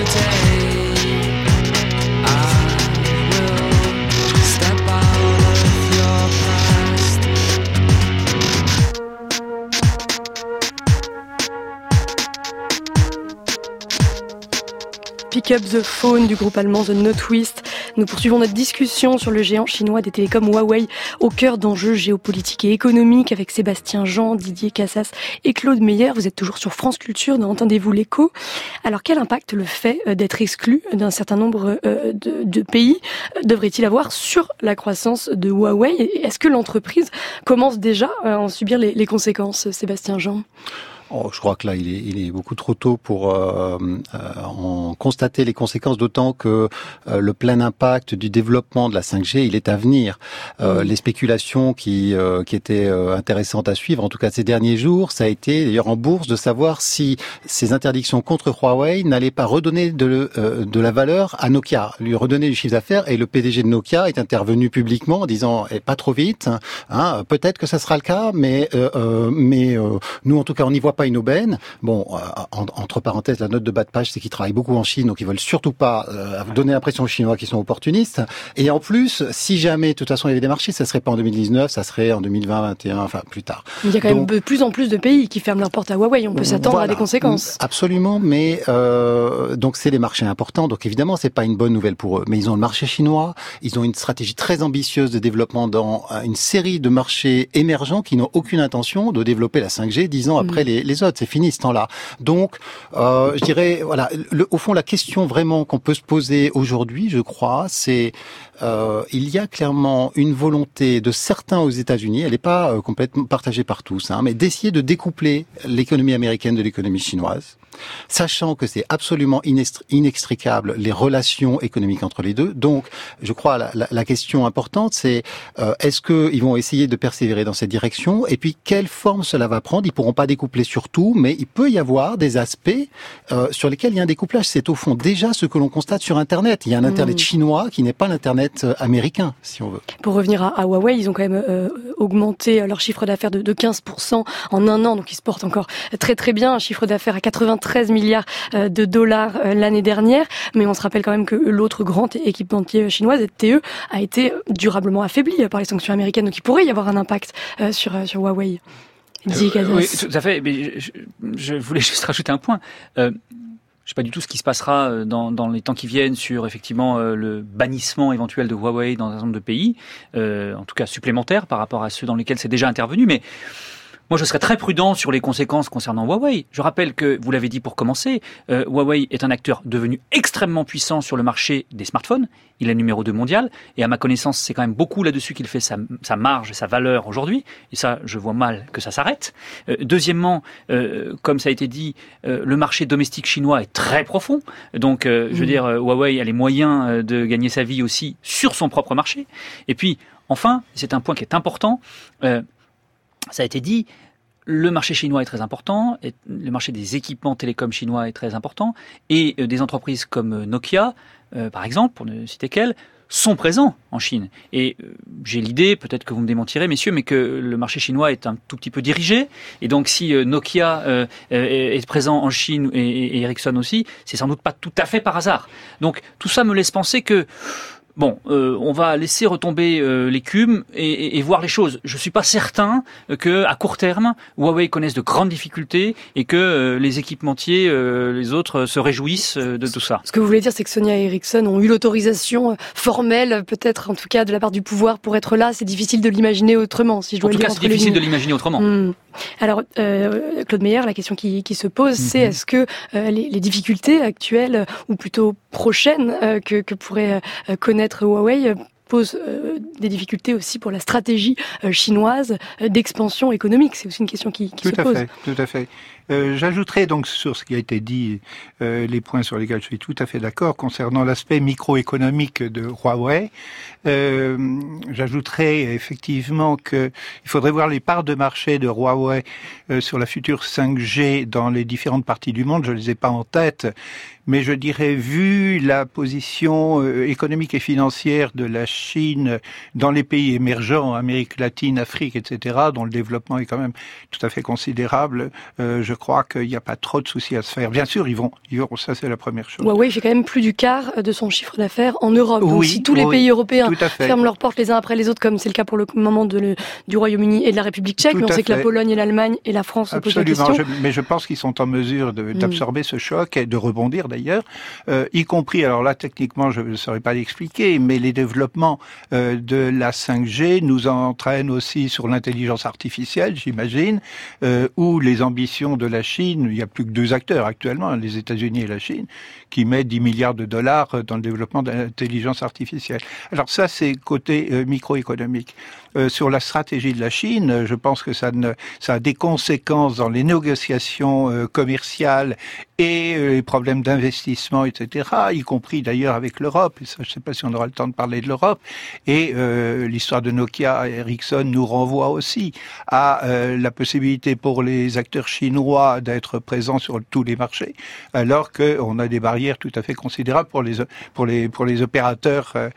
Speaker 1: Pick Up the Phone du groupe allemand The No Twist. Nous poursuivons notre discussion sur le géant chinois des télécoms Huawei au cœur d'enjeux géopolitiques et économiques avec Sébastien Jean, Didier Cassas et Claude Meyer. Vous êtes toujours sur France Culture, entendez-vous l'écho. Alors quel impact le fait d'être exclu d'un certain nombre de, de pays devrait-il avoir sur la croissance de Huawei? Est-ce que l'entreprise commence déjà à en subir les, les conséquences, Sébastien Jean?
Speaker 3: Oh, je crois que là, il est, il est beaucoup trop tôt pour euh, euh, en constater les conséquences, d'autant que euh, le plein impact du développement de la cinq G, il est à venir. Euh, mmh. Les spéculations qui, euh, qui étaient euh, intéressantes à suivre, en tout cas ces derniers jours, ça a été d'ailleurs en bourse de savoir si ces interdictions contre Huawei n'allaient pas redonner de, euh, de la valeur à Nokia, lui redonner du chiffre d'affaires. Et le P D G de Nokia est intervenu publiquement en disant eh, pas trop vite, hein, peut-être que ça sera le cas, mais, euh, euh, mais euh, nous en tout cas on n'y voit pas une aubaine. Bon, euh, en, entre parenthèses, la note de bas de page, c'est qu'ils travaillent beaucoup en Chine, donc ils veulent surtout pas euh, donner l'impression aux Chinois qu'ils sont opportunistes. Et en plus, si jamais, de toute façon, il y avait des marchés, ça serait pas en deux mille dix-neuf, ça serait en deux mille vingt, vingt et un, enfin plus tard.
Speaker 1: Il y a quand donc, même de plus en plus de pays qui ferment leurs portes à Huawei. On peut s'attendre voilà, à des conséquences.
Speaker 3: Absolument, mais euh, donc c'est des marchés importants. Donc évidemment, c'est pas une bonne nouvelle pour eux. Mais ils ont le marché chinois. Ils ont une stratégie très ambitieuse de développement dans une série de marchés émergents qui n'ont aucune intention de développer la cinq G dix ans après mmh. les, les autres. C'est fini ce temps-là. Donc, euh, je dirais, voilà, le, au fond, la question vraiment qu'on peut se poser aujourd'hui, je crois, c'est euh, il y a clairement une volonté de certains aux États-Unis, elle n'est pas euh, complètement partagée par tous, hein, mais d'essayer de découpler l'économie américaine de l'économie chinoise, sachant que c'est absolument inextricable les relations économiques entre les deux. Donc, je crois la, la, la question importante, c'est euh, est-ce qu'ils vont essayer de persévérer dans cette direction? Et puis, quelle forme cela va prendre? Ils pourront pas découpler sur tout, mais il peut y avoir des aspects euh, sur lesquels il y a un découplage. C'est au fond déjà ce que l'on constate sur Internet. Il y a un Internet mmh. chinois qui n'est pas l'Internet américain, si on veut.
Speaker 1: Pour revenir à, à Huawei, ils ont quand même euh, augmenté leur chiffre d'affaires de, de quinze pour cent en un an, donc ils se portent encore très très bien. Un chiffre d'affaires à quatre-vingt-treize milliards de dollars l'année dernière, mais on se rappelle quand même que l'autre grand équipementier chinois, Z T E, a été durablement affaibli par les sanctions américaines, donc il pourrait y avoir un impact sur, sur Huawei.
Speaker 6: Euh, oui, tout à fait. Mais je, je voulais juste rajouter un point. Euh, je ne sais pas du tout ce qui se passera dans, dans les temps qui viennent sur effectivement euh, le bannissement éventuel de Huawei dans un certain nombre de pays, euh, en tout cas supplémentaire par rapport à ceux dans lesquels c'est déjà intervenu, mais moi, je serais très prudent sur les conséquences concernant Huawei. Je rappelle que, vous l'avez dit pour commencer, euh, Huawei est un acteur devenu extrêmement puissant sur le marché des smartphones. Il est numéro deux mondial. Et à ma connaissance, c'est quand même beaucoup là-dessus qu'il fait sa, sa marge et sa valeur aujourd'hui. Et ça, je vois mal que ça s'arrête. Euh, deuxièmement, euh, comme ça a été dit, euh, le marché domestique chinois est très profond. Donc, euh, je veux mmh. dire, euh, Huawei a les moyens de gagner sa vie aussi sur son propre marché. Et puis, enfin, c'est un point qui est important, euh, ça a été dit, le marché chinois est très important, et le marché des équipements télécoms chinois est très important, et des entreprises comme Nokia, euh, par exemple, pour ne citer qu'elle, sont présents en Chine. Et euh, j'ai l'idée, peut-être que vous me démentirez, messieurs, mais que le marché chinois est un tout petit peu dirigé, et donc si euh, Nokia euh, est présent en Chine, et, et Ericsson aussi, c'est sans doute pas tout à fait par hasard. Donc tout ça me laisse penser que Bon, euh, on va laisser retomber euh, l'écume et, et, et voir les choses. Je suis pas certain que à court terme, Huawei connaisse de grandes difficultés et que euh, les équipementiers, euh, les autres, se réjouissent euh, de tout ça.
Speaker 1: Ce que vous voulez dire, c'est que Sonia et Ericsson ont eu l'autorisation formelle, peut-être en tout cas de la part du pouvoir, pour être là. C'est difficile de l'imaginer autrement, si je dois
Speaker 6: dire. En tout cas, c'est difficile de l'imaginer autrement.
Speaker 1: Mmh. Alors, euh, Claude Meyer, la question qui, qui se pose, mmh. c'est est-ce que euh, les, les difficultés actuelles, ou plutôt prochaines, euh, que, que pourrait euh, connaître Huawei, pose euh, des difficultés aussi pour la stratégie euh, chinoise euh, d'expansion économique. C'est aussi une question qui, qui
Speaker 5: tout
Speaker 1: se
Speaker 5: à
Speaker 1: pose.
Speaker 5: Fait, tout à fait. Euh, j'ajouterai donc sur ce qui a été dit, euh, les points sur lesquels je suis tout à fait d'accord concernant l'aspect microéconomique de Huawei. Euh, j'ajouterai effectivement que il faudrait voir les parts de marché de Huawei euh, sur la future cinq G dans les différentes parties du monde. Je les ai pas en tête, mais je dirais, vu la position euh, économique et financière de la Chine dans les pays émergents, Amérique latine, Afrique, et cetera, dont le développement est quand même tout à fait considérable, euh, je crois qu'il n'y a pas trop de soucis à se faire. Bien sûr, ils vont, ils vont, ça c'est la première chose.
Speaker 1: Huawei fait quand même plus du quart de son chiffre d'affaires en Europe. Donc
Speaker 5: oui,
Speaker 1: si tous les
Speaker 5: oui,
Speaker 1: pays européens ferment leurs portes les uns après les autres, comme c'est le cas pour le moment de le, du Royaume-Uni et de la République tchèque, tout mais on sait fait. que la Pologne et l'Allemagne et la France se posent la question.
Speaker 5: Je, mais je pense qu'ils sont en mesure de, d'absorber mmh. ce choc et de rebondir d'ailleurs, euh, y compris, alors là techniquement je ne saurais pas l'expliquer, mais les développements euh, de la cinq G nous entraînent aussi sur l'intelligence artificielle, j'imagine, euh, où les ambitions de la Chine, il n'y a plus que deux acteurs actuellement, les États-Unis et la Chine, qui mettent dix milliards de dollars dans le développement de l'intelligence artificielle. Alors ça, c'est côté euh, microéconomique. Euh, sur la stratégie de la Chine, je pense que ça, ne, ça a des conséquences dans les négociations euh, commerciales et euh, les problèmes d'investissement, et cetera, y compris d'ailleurs avec l'Europe. Et ça, je ne sais pas si on aura le temps de parler de l'Europe. Et euh, l'histoire de Nokia et Ericsson nous renvoie aussi à euh, la possibilité pour les acteurs chinois d'être présents sur tous les marchés, alors qu'on a des barrières tout à fait considérables pour les pour les pour les opérateurs. Euh,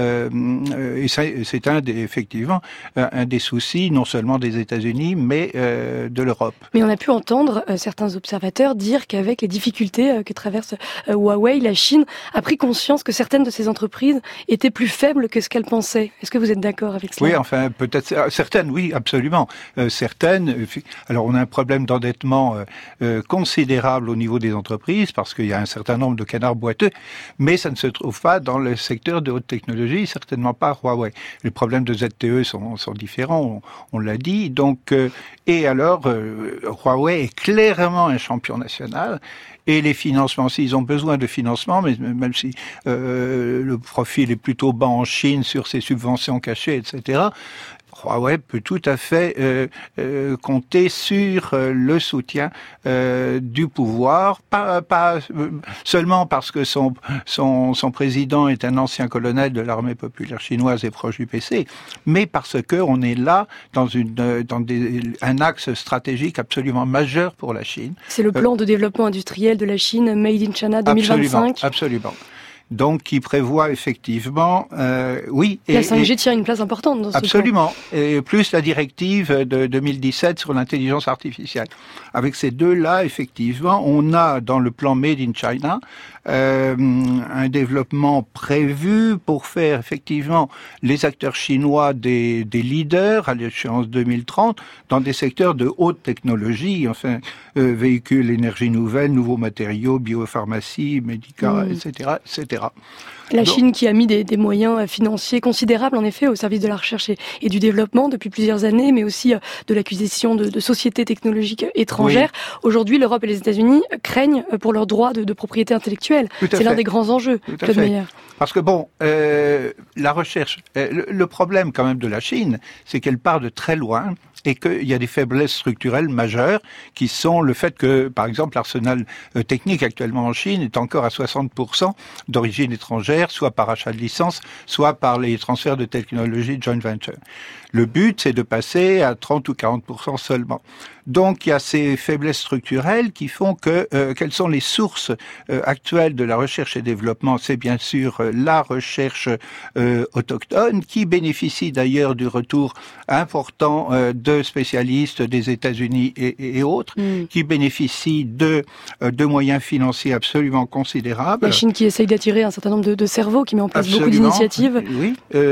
Speaker 5: euh, et c'est, c'est un des, effectivement un des soucis, non seulement des États-Unis, mais euh, de l'Europe.
Speaker 1: Mais on a pu entendre euh, certains observateurs dire qu'avec les difficultés euh, que traverse euh, Huawei, la Chine a pris conscience que certaines de ces entreprises étaient plus faibles que ce qu'elles pensaient. Est-ce que vous êtes d'accord avec cela ?
Speaker 5: Oui, enfin, peut-être certaines, oui, absolument. Euh, certaines. Alors, on a un problème d'endettement euh, euh, considérable au niveau des entreprises parce qu'il y a un certain nombre de canards boiteux, mais ça ne se trouve pas dans le secteur de haute technologie, certainement pas Huawei. Les problèmes de Z T E sont, sont différents, on, on l'a dit. Donc, euh, et alors, euh, Huawei est clairement un champion national. Et les financements, s'ils ont besoin de financement, mais même si euh, le profil est plutôt bas en Chine sur ses subventions cachées, et cetera, Huawei peut tout à fait euh, euh, compter sur euh, le soutien euh, du pouvoir, pas, pas euh, seulement parce que son, son, son président est un ancien colonel de l'armée populaire chinoise et proche du P C, mais parce que on est là dans, une, dans des, un axe stratégique absolument majeur pour la Chine.
Speaker 1: C'est le plan euh, de développement industriel de la Chine, Made in China deux mille vingt-cinq.
Speaker 5: Absolument, absolument. Donc, qui prévoit effectivement, euh, oui.
Speaker 1: Et, la cinq G tient une place importante dans ce
Speaker 5: absolument. Plan. Et plus la directive de deux mille dix-sept sur l'intelligence artificielle. Avec ces deux-là, effectivement, on a dans le plan Made in China euh, un développement prévu pour faire effectivement les acteurs chinois des, des leaders à l'échéance deux mille trente dans des secteurs de haute technologie, enfin euh, véhicules, énergie nouvelle, nouveaux matériaux, biopharmacie, médicaments, mmh. et cetera, et cetera.
Speaker 1: La Donc, Chine qui a mis des, des moyens financiers considérables, en effet, au service de la recherche et, et du développement depuis plusieurs années, mais aussi de l'acquisition de, de sociétés technologiques étrangères. Oui. Aujourd'hui, l'Europe et les États-Unis craignent pour leurs droits de, de propriété intellectuelle. C'est l'un des grands enjeux, Claude Meyer.
Speaker 5: Parce que bon, euh, la recherche, euh, le, le problème quand même de la Chine, c'est qu'elle part de très loin et qu'il y a des faiblesses structurelles majeures qui sont le fait que, par exemple, l'arsenal euh, technique actuellement en Chine est encore à soixante pour cent d'origine étrangère, soit par achat de licence, soit par les transferts de technologie de joint venture. Le but, c'est de passer à trente ou quarante pour cent seulement. Donc, il y a ces faiblesses structurelles qui font que, euh, quelles sont les sources euh, actuelles de la recherche et développement? C'est bien sûr euh, la recherche euh, autochtone, qui bénéficie d'ailleurs du retour important euh, de spécialistes des États-Unis et, et autres, mmh. qui bénéficie de, euh, de moyens financiers absolument considérables.
Speaker 1: La Chine qui essaye d'attirer un certain nombre de, de cerveaux, qui met en place absolument, beaucoup d'initiatives.
Speaker 5: Oui,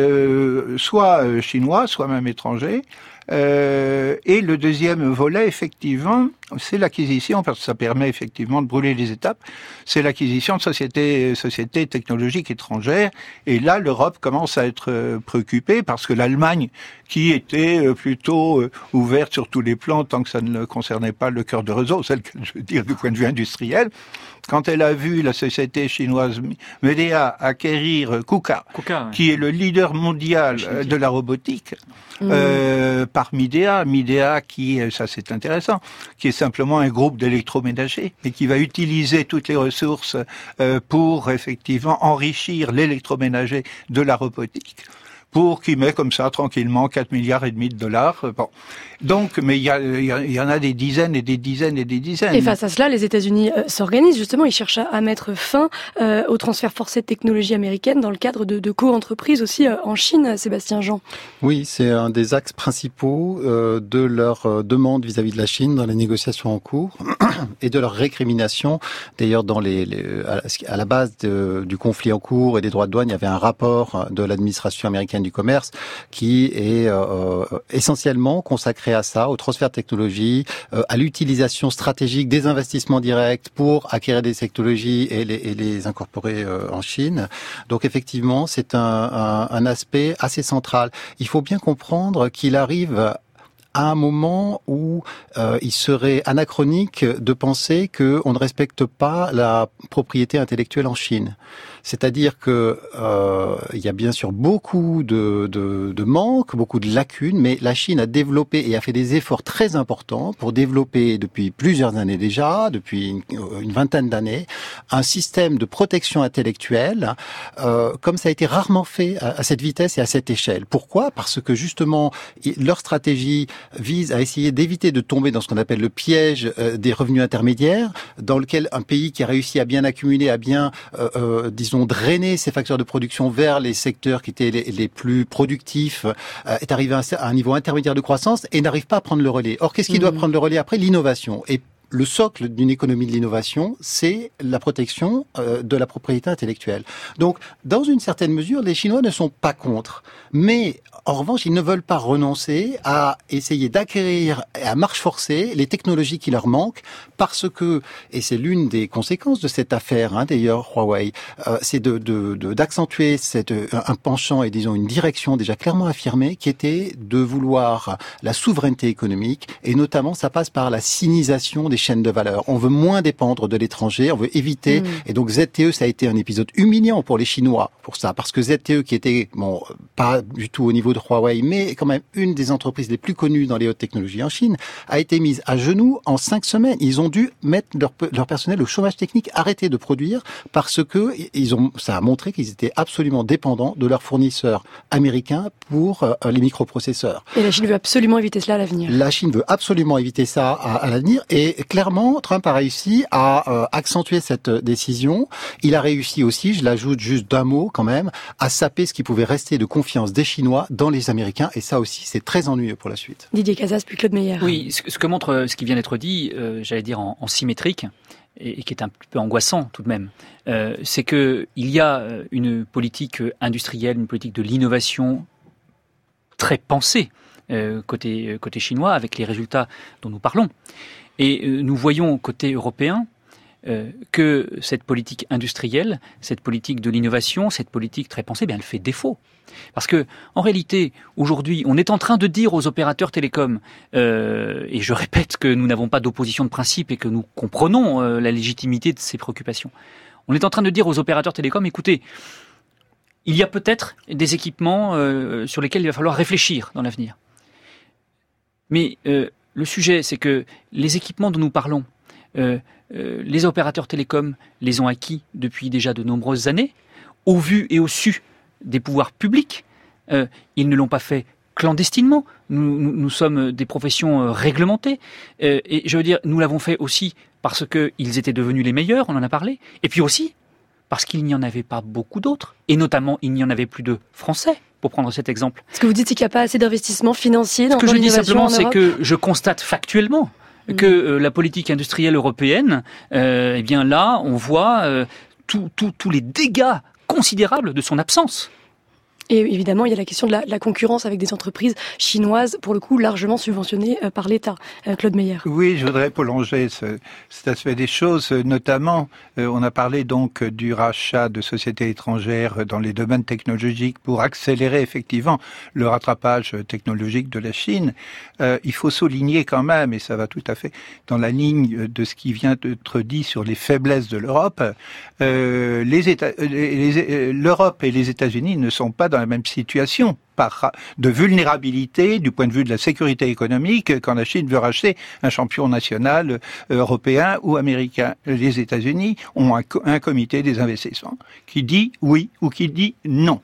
Speaker 5: euh, soit euh, chinois, soit même étrangers. Euh, et le deuxième volet, effectivement, c'est l'acquisition, parce que ça permet effectivement de brûler les étapes, c'est l'acquisition de sociétés, sociétés technologiques étrangères. Et là, l'Europe commence à être euh, préoccupée, parce que l'Allemagne, qui était euh, plutôt euh, ouverte sur tous les plans, tant que ça ne concernait pas le cœur de réseau, celle que je veux dire du point de vue industriel, quand elle a vu la société chinoise Medea acquérir KUKA, KUKA qui ouais. est le leader mondial euh, de la robotique, mmh. euh, par Midea, Midea qui, ça c'est intéressant, qui est simplement un groupe d'électroménagers, et qui va utiliser toutes les ressources euh, pour effectivement enrichir l'électroménager de la robotique. pour qu'il met comme ça tranquillement quatre milliards et demi de dollars. Bon. Donc, mais il y, a, il y en a des dizaines et des dizaines et des dizaines.
Speaker 1: Et face à cela, les États-Unis euh, s'organisent justement. Ils cherchent à, à mettre fin euh, au transfert forcé de technologies américaines dans le cadre de, de co-entreprises aussi euh, en Chine. Sébastien Jean.
Speaker 3: Oui, c'est un des axes principaux euh, de leur euh, demande vis-à-vis de la Chine dans les négociations en cours et de leur récrimination. D'ailleurs, dans les, les à la base de, du conflit en cours et des droits de douane, il y avait un rapport de l'administration américaine du commerce qui est euh, essentiellement consacré à ça, au transfert de technologies, euh, à l'utilisation stratégique des investissements directs pour acquérir des technologies et les, et les incorporer euh, en Chine. Donc effectivement, c'est un, un, un aspect assez central. Il faut bien comprendre qu'il arrive à un moment où euh, il serait anachronique de penser qu'on ne respecte pas la propriété intellectuelle en Chine. C'est-à-dire que euh, il y a bien sûr beaucoup de, de, de manques, beaucoup de lacunes, mais la Chine a développé et a fait des efforts très importants pour développer depuis plusieurs années déjà, depuis une, une vingtaine d'années, un système de protection intellectuelle euh, comme ça a été rarement fait à, à cette vitesse et à cette échelle. Pourquoi ? Parce que justement, leur stratégie vise à essayer d'éviter de tomber dans ce qu'on appelle le piège euh, des revenus intermédiaires, dans lequel un pays qui a réussi à bien accumuler, à bien, euh, euh, disons, drainer ses facteurs de production vers les secteurs qui étaient les, les plus productifs, euh, est arrivé à un, à un niveau intermédiaire de croissance et n'arrive pas à prendre le relais. Or, qu'est-ce qui mmh. doit prendre le relais après ? L'innovation. Et le socle d'une économie de l'innovation, c'est la protection euh, de la propriété intellectuelle. Donc, dans une certaine mesure, les Chinois ne sont pas contre. Mais, en revanche, ils ne veulent pas renoncer à essayer d'acquérir à marche forcée les technologies qui leur manquent parce que, et c'est l'une des conséquences de cette affaire, hein, d'ailleurs, Huawei, euh, c'est de, de, de, d'accentuer cette, un penchant et, disons, une direction déjà clairement affirmée qui était de vouloir la souveraineté économique et notamment, ça passe par la sinisation des chaînes de valeur. On veut moins dépendre de l'étranger, on veut éviter. Mmh. Et donc Z T E, ça a été un épisode humiliant pour les Chinois pour ça, parce que Z T E, qui était bon, pas du tout au niveau de Huawei, mais quand même une des entreprises les plus connues dans les hautes technologies en Chine, a été mise à genoux en cinq semaines. Ils ont dû mettre leur, leur personnel au chômage technique, arrêter de produire, parce que ils ont, ça a montré qu'ils étaient absolument dépendants de leurs fournisseurs américains pour euh, les microprocesseurs.
Speaker 1: Et la Chine veut absolument éviter cela à l'avenir.
Speaker 3: La Chine veut absolument éviter ça à, à l'avenir, et clairement, Trump a réussi à euh, accentuer cette décision. Il a réussi aussi, je l'ajoute juste d'un mot quand même, à saper ce qui pouvait rester de confiance des Chinois dans les Américains. Et ça aussi, c'est très ennuyeux pour la suite.
Speaker 1: Didier Casas, puis Claude Meyer.
Speaker 6: Oui, ce que montre ce qui vient d'être dit, euh, j'allais dire en, en symétrique, et, et qui est un peu angoissant tout de même, euh, c'est qu'il y a une politique industrielle, une politique de l'innovation très pensée euh, côté, côté chinois, avec les résultats dont nous parlons. Et nous voyons côté européen euh, que cette politique industrielle, cette politique de l'innovation, cette politique très pensée, bien, elle fait défaut. Parce que, en réalité, aujourd'hui, on est en train de dire aux opérateurs télécoms, euh, et je répète que nous n'avons pas d'opposition de principe et que nous comprenons euh, la légitimité de ces préoccupations. On est en train de dire aux opérateurs télécoms, écoutez, il y a peut-être des équipements euh, sur lesquels il va falloir réfléchir dans l'avenir. Mais euh, le sujet, c'est que les équipements dont nous parlons, euh, euh, les opérateurs télécoms les ont acquis depuis déjà de nombreuses années, au vu et au su des pouvoirs publics. Euh, ils ne l'ont pas fait clandestinement. Nous, nous, nous sommes des professions euh, réglementées. Euh, et je veux dire, nous l'avons fait aussi parce qu'ils étaient devenus les meilleurs, on en a parlé. Et puis aussi parce qu'il n'y en avait pas beaucoup d'autres. Et notamment, il n'y en avait plus de Français, pour prendre cet exemple.
Speaker 1: Ce que vous dites, c'est qu'il n'y a pas assez d'investissement financier dans l'innovation.
Speaker 6: Ce que je dis simplement, c'est que je constate factuellement mmh. que euh, la politique industrielle européenne, euh, eh bien là, on voit euh, tous tout, tout les dégâts considérables de son absence.
Speaker 1: Et évidemment, il y a la question de la, la concurrence avec des entreprises chinoises, pour le coup, largement subventionnées euh, par l'État. Euh, Claude Meyer.
Speaker 5: Oui, je voudrais prolonger ce, cet aspect des choses, notamment, euh, on a parlé donc du rachat de sociétés étrangères dans les domaines technologiques pour accélérer effectivement le rattrapage technologique de la Chine. Euh, il faut souligner quand même, et ça va tout à fait dans la ligne de ce qui vient d'être dit sur les faiblesses de l'Europe, euh, les États, les, les, l'Europe et les États-Unis ne sont pas dans la même situation par, de vulnérabilité du point de vue de la sécurité économique quand la Chine veut racheter un champion national européen ou américain. Les États-Unis ont un, un comité des investissements qui dit oui ou qui dit non.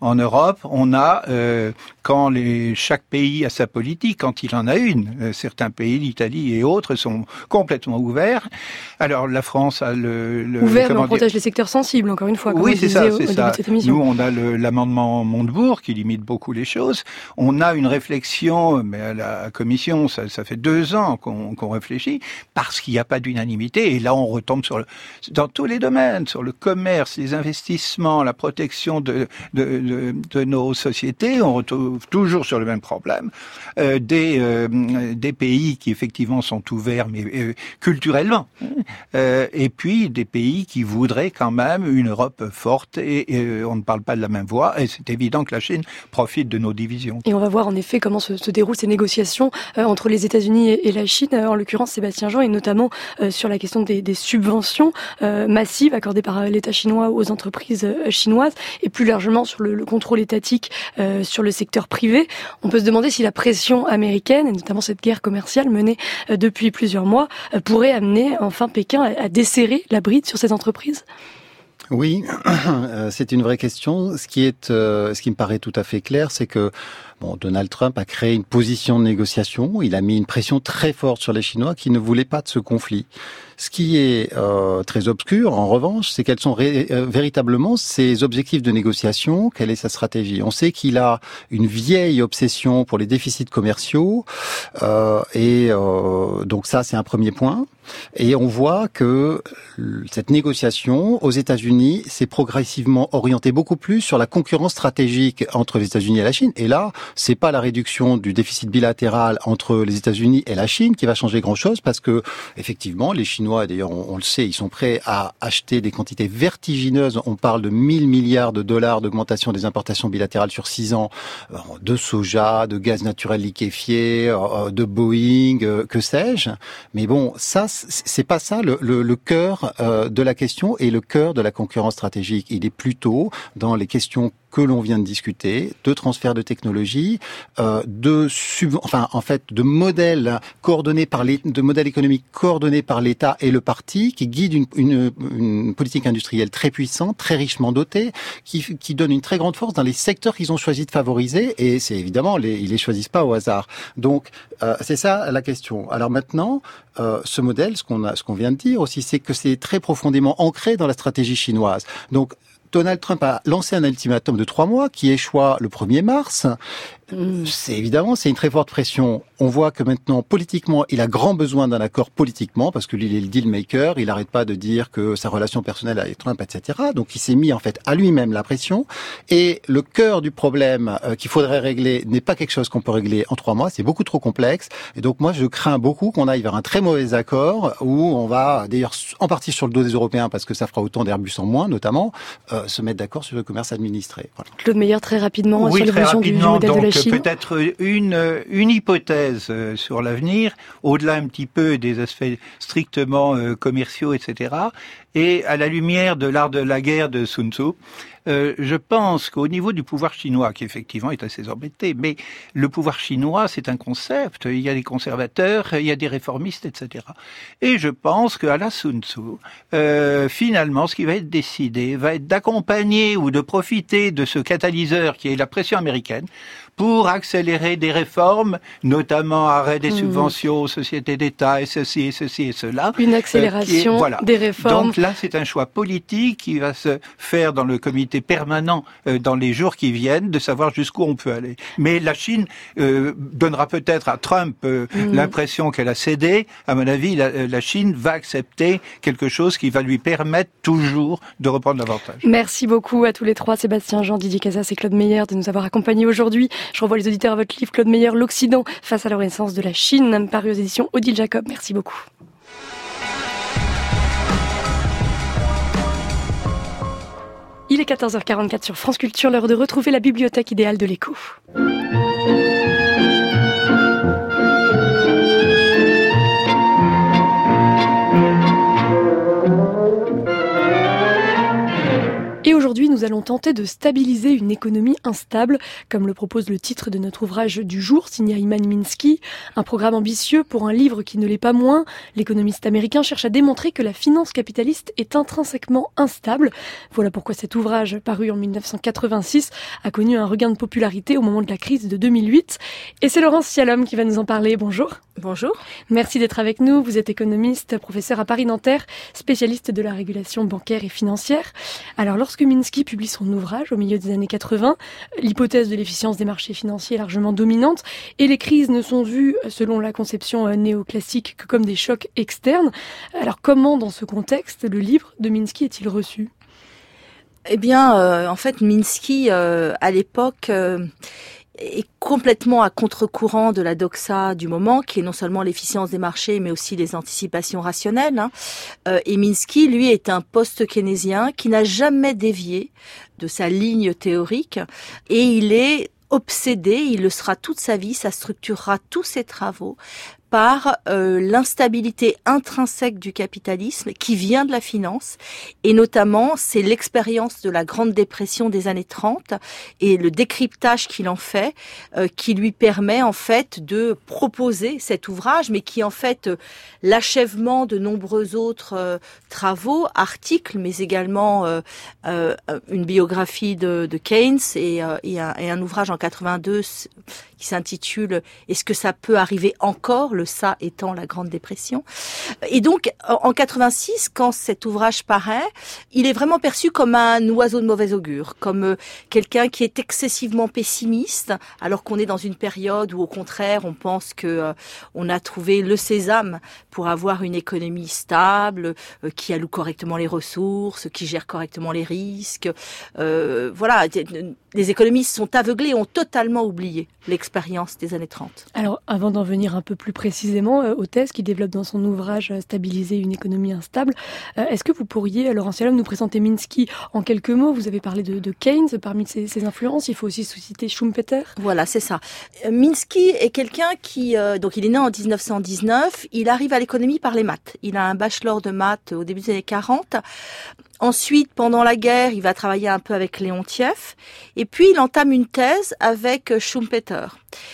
Speaker 5: En Europe, on a, euh, quand les, chaque pays a sa politique, quand il en a une, euh, certains pays, l'Italie et autres, sont complètement ouverts. Alors la France a le... le
Speaker 1: Ouvert, mais on protège les secteurs sensibles, encore une fois, comme
Speaker 5: oui,
Speaker 1: on
Speaker 5: c'est
Speaker 1: disait
Speaker 5: ça,
Speaker 1: au,
Speaker 5: c'est
Speaker 1: au début
Speaker 5: ça.
Speaker 1: de cette émission.
Speaker 5: Nous, on a le, l'amendement Montebourg qui limite beaucoup les choses. On a une réflexion, mais à la Commission, ça, ça fait deux ans qu'on, qu'on réfléchit, parce qu'il n'y a pas d'unanimité. Et là, on retombe sur le, dans tous les domaines, sur le commerce, les investissements, la protection de, de, de, de nos sociétés. On retrouve toujours sur le même problème. Euh, des, euh, des pays qui, effectivement, sont ouverts, mais euh, culturellement. Euh, et puis, des pays qui voudraient quand même une Europe forte. Et, et on ne parle pas de la même voix. Et c'est évident que la Chine profite de nos divisions.
Speaker 1: Et on va voir en effet comment se, se déroulent ces négociations euh, entre les États-Unis et, et la Chine, euh, en l'occurrence Sébastien Jean, et notamment euh, sur la question des, des subventions euh, massives accordées par l'État chinois aux entreprises euh, chinoises, et plus largement sur le, le contrôle étatique euh, sur le secteur privé. On peut se demander si la pression américaine, et notamment cette guerre commerciale menée euh, depuis plusieurs mois, euh, pourrait amener enfin Pékin à, à desserrer la bride sur ces entreprises.
Speaker 3: Oui, c'est une vraie question. Ce qui est, euh, ce qui me paraît tout à fait clair, c'est que bon, Donald Trump a créé une position de négociation. Il a mis une pression très forte sur les Chinois qui ne voulaient pas de ce conflit. Ce qui est euh, très obscur, en revanche, c'est quels sont ré- euh, véritablement ses objectifs de négociation, quelle est sa stratégie. On sait qu'il a une vieille obsession pour les déficits commerciaux, euh, et euh, donc ça, c'est un premier point. Et on voit que cette négociation aux États-Unis s'est progressivement orientée beaucoup plus sur la concurrence stratégique entre les États-Unis et la Chine. Et là, c'est pas la réduction du déficit bilatéral entre les États-Unis et la Chine qui va changer grand-chose, parce que effectivement, les Chinois, d'ailleurs, on, on le sait, ils sont prêts à acheter des quantités vertigineuses. On parle de mille milliards de dollars d'augmentation des importations bilatérales sur six ans, de soja, de gaz naturel liquéfié, de Boeing, que sais-je. Mais bon, ça, c'est pas ça le, le, le cœur euh, de la question et le cœur de la concurrence stratégique. Il est plutôt dans les questions que l'on vient de discuter, de transfert de technologie, euh, de sub, enfin en fait de modèles coordonnés par les, de modèles économiques coordonnés par l'État et le parti, qui guident une, une, une politique industrielle très puissante, très richement dotée, qui, qui donne une très grande force dans les secteurs qu'ils ont choisi de favoriser. Et c'est évidemment, les, ils les choisissent pas au hasard. Donc euh, c'est ça la question. Alors maintenant, euh, ce modèle, ce qu'on a, ce qu'on vient de dire aussi, c'est que c'est très profondément ancré dans la stratégie chinoise. Donc Donald Trump a lancé un ultimatum de trois mois qui échoua le premier mars. C'est évidemment, c'est une très forte pression. On voit que maintenant, politiquement, il a grand besoin d'un accord politiquement, parce que lui, il est le deal maker. Il n'arrête pas de dire que sa relation personnelle avec Trump, et cetera. Donc, il s'est mis en fait à lui-même la pression. Et le cœur du problème euh, qu'il faudrait régler n'est pas quelque chose qu'on peut régler en trois mois. C'est beaucoup trop complexe. Et donc, moi, je crains beaucoup qu'on aille vers un très mauvais accord où on va, d'ailleurs, en partie sur le dos des Européens, parce que ça fera autant d'Airbus en moins, notamment, euh, se mettre d'accord sur le commerce administré. Voilà.
Speaker 1: Claude Meyer, très rapidement,
Speaker 5: oui,
Speaker 1: sur l'évolution du, du modèle
Speaker 5: donc,
Speaker 1: de la Chine.
Speaker 5: Peut-être une, une hypothèse sur l'avenir, au-delà un petit peu des aspects strictement commerciaux, et cetera, et à la lumière de l'art de la guerre de Sun Tzu, euh, je pense qu'au niveau du pouvoir chinois, qui effectivement est assez embêté, mais le pouvoir chinois, c'est un concept, il y a des conservateurs, il y a des réformistes, et cetera. Et je pense qu'à la Sun Tzu, euh, finalement, ce qui va être décidé va être d'accompagner ou de profiter de ce catalyseur qui est la pression américaine pour accélérer des réformes, notamment arrêt des mmh. subventions aux sociétés d'État, et ceci, et ceci, et cela.
Speaker 1: Une accélération euh, est, voilà. des réformes.
Speaker 5: Donc là, c'est un choix politique qui va se faire dans le comité permanent euh, dans les jours qui viennent, de savoir jusqu'où on peut aller. Mais la Chine euh, donnera peut-être à Trump euh, mmh. l'impression qu'elle a cédé. À mon avis, la, la Chine va accepter quelque chose qui va lui permettre toujours de reprendre l'avantage.
Speaker 1: Merci beaucoup à tous les trois, Sébastien Jean, Didier Casas et Claude Meyer, de nous avoir accompagnés aujourd'hui. Je renvoie les auditeurs à votre livre, Claude Meyer, L'Occident face à la renaissance de la Chine, paru aux éditions Odile Jacob. Merci beaucoup. Il est quatorze heures quarante-quatre sur France Culture, l'heure de retrouver la bibliothèque idéale de l'écho. Et aujourd'hui, nous allons tenter de stabiliser une économie instable, comme le propose le titre de notre ouvrage du jour, signé Hyman Minsky. Un programme ambitieux pour un livre qui ne l'est pas moins. L'économiste américain cherche à démontrer que la finance capitaliste est intrinsèquement instable. Voilà pourquoi cet ouvrage, paru en dix-neuf cent quatre-vingt-six, a connu un regain de popularité au moment de la crise de deux mille huit. Et c'est Laurence Cialom qui va nous en parler. Bonjour.
Speaker 7: Bonjour.
Speaker 1: Merci d'être avec nous. Vous êtes économiste, professeur à Paris-Nanterre, spécialiste de la régulation bancaire et financière. Alors, lorsque Minsky publie son ouvrage au milieu des années quatre-vingts, l'hypothèse de l'efficience des marchés financiers est largement dominante et les crises ne sont vues, selon la conception néoclassique, que comme des chocs externes. Alors, comment, dans ce contexte, le livre de Minsky est-il reçu ?
Speaker 7: Eh bien, euh, en fait, Minsky, euh, à l'époque... Euh est complètement à contre-courant de la doxa du moment, qui est non seulement l'efficience des marchés, mais aussi les anticipations rationnelles. Hein. Euh, et Minsky, lui, est un post-keynésien qui n'a jamais dévié de sa ligne théorique, et il est obsédé, il le sera toute sa vie, ça structurera tous ses travaux, par euh, l'instabilité intrinsèque du capitalisme qui vient de la finance, et notamment c'est l'expérience de la Grande Dépression des années trente et le décryptage qu'il en fait euh, qui lui permet en fait de proposer cet ouvrage, mais qui est en fait euh, l'achèvement de nombreux autres euh, travaux, articles, mais également euh, euh, une biographie de, de Keynes et, euh, et, un, et un ouvrage en quatre-vingt-deux qui s'intitule « Est-ce que ça peut arriver encore ?» le ça étant la Grande Dépression. Et donc, en quatre-vingt-six, quand cet ouvrage paraît, il est vraiment perçu comme un oiseau de mauvais augure, comme quelqu'un qui est excessivement pessimiste, alors qu'on est dans une période où, au contraire, on pense que euh, on a trouvé le sésame pour avoir une économie stable, euh, qui alloue correctement les ressources, qui gère correctement les risques. Euh, voilà, les économistes sont aveuglés, ont totalement oublié l'expérience des années trente.
Speaker 1: Alors, avant d'en venir un peu plus précisément euh, aux thèses qu'il développe dans son ouvrage « Stabiliser une économie instable », euh, est-ce que vous pourriez, Laurence Cialom, nous présenter Minsky en quelques mots ? Vous avez parlé de, de Keynes, parmi ses, ses influences, il faut aussi citer Schumpeter.
Speaker 7: Voilà, c'est ça. Minsky est quelqu'un qui, euh, donc il est né en dix-neuf cent dix-neuf, il arrive à l'économie par les maths. Il a un bachelor de maths au début des années quarante. Ensuite, pendant la guerre, il va travailler un peu avec Leontief. Et puis, il entame une thèse avec Schumpeter.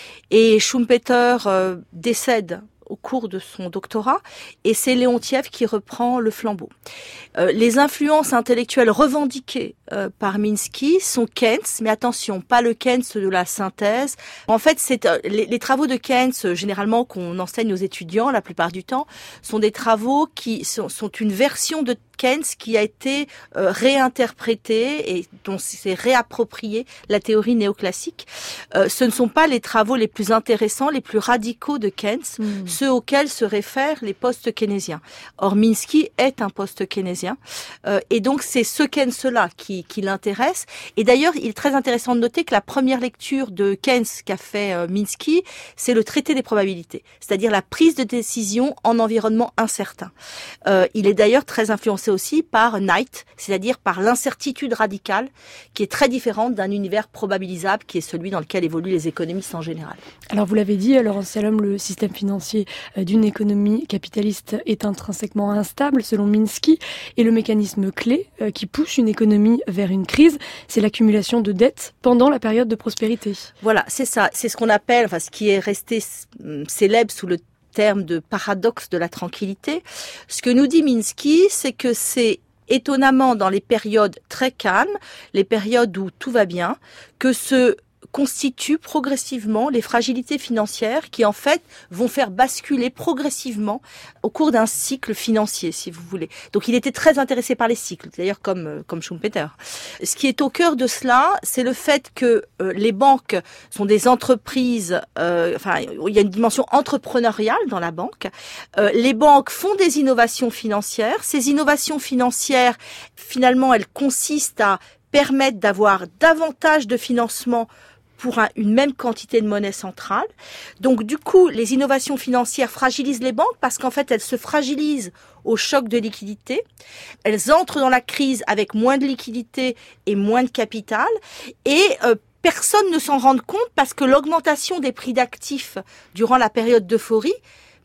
Speaker 7: Et Schumpeter euh, décède au cours de son doctorat, et c'est Leontief qui reprend le flambeau. Euh, les influences intellectuelles revendiquées euh, par Minsky sont Keynes, mais attention, pas le Keynes de la synthèse. En fait, c'est euh, les, les travaux de Keynes, euh, généralement qu'on enseigne aux étudiants, la plupart du temps, sont des travaux qui sont, sont une version de Keynes qui a été euh, réinterprétée et dont s'est réappropriée la théorie néoclassique. Euh, ce ne sont pas les travaux les plus intéressants, les plus radicaux de Keynes, mmh. ceux auxquels se réfèrent les post-keynésiens. Or, Minsky est un post-keynésien, euh, et donc c'est ce Keynes-là qui, qui l'intéresse. Et d'ailleurs, il est très intéressant de noter que la première lecture de Keynes qu'a fait euh, Minsky, c'est le traité des probabilités, c'est-à-dire la prise de décision en environnement incertain. Euh, il est d'ailleurs très influencé aussi par Knight, c'est-à-dire par l'incertitude radicale, qui est très différente d'un univers probabilisable, qui est celui dans lequel évoluent les économistes en général.
Speaker 1: Alors vous l'avez dit, Laurence Cialom, le système financier d'une économie capitaliste est intrinsèquement instable, selon Minsky, et le mécanisme clé qui pousse une économie vers une crise, c'est l'accumulation de dettes pendant la période de prospérité.
Speaker 7: Voilà, c'est ça, c'est ce qu'on appelle, enfin ce qui est resté célèbre sous le terme de paradoxe de la tranquillité. Ce que nous dit Minsky, c'est que c'est étonnamment dans les périodes très calmes, les périodes où tout va bien, que se constituent progressivement les fragilités financières qui, en fait, vont faire basculer progressivement au cours d'un cycle financier, si vous voulez. Donc, il était très intéressé par les cycles, d'ailleurs comme comme Schumpeter. Ce qui est au cœur de cela, c'est le fait que euh, les banques sont des entreprises, euh, enfin, il y a une dimension entrepreneuriale dans la banque. Euh, les banques font des innovations financières. Ces innovations financières, finalement, elles consistent à permettre d'avoir davantage de financement pour un, une même quantité de monnaie centrale. Donc, du coup, les innovations financières fragilisent les banques parce qu'en fait, elles se fragilisent au choc de liquidité. Elles entrent dans la crise avec moins de liquidité et moins de capital. Et euh, personne ne s'en rend compte parce que l'augmentation des prix d'actifs durant la période d'euphorie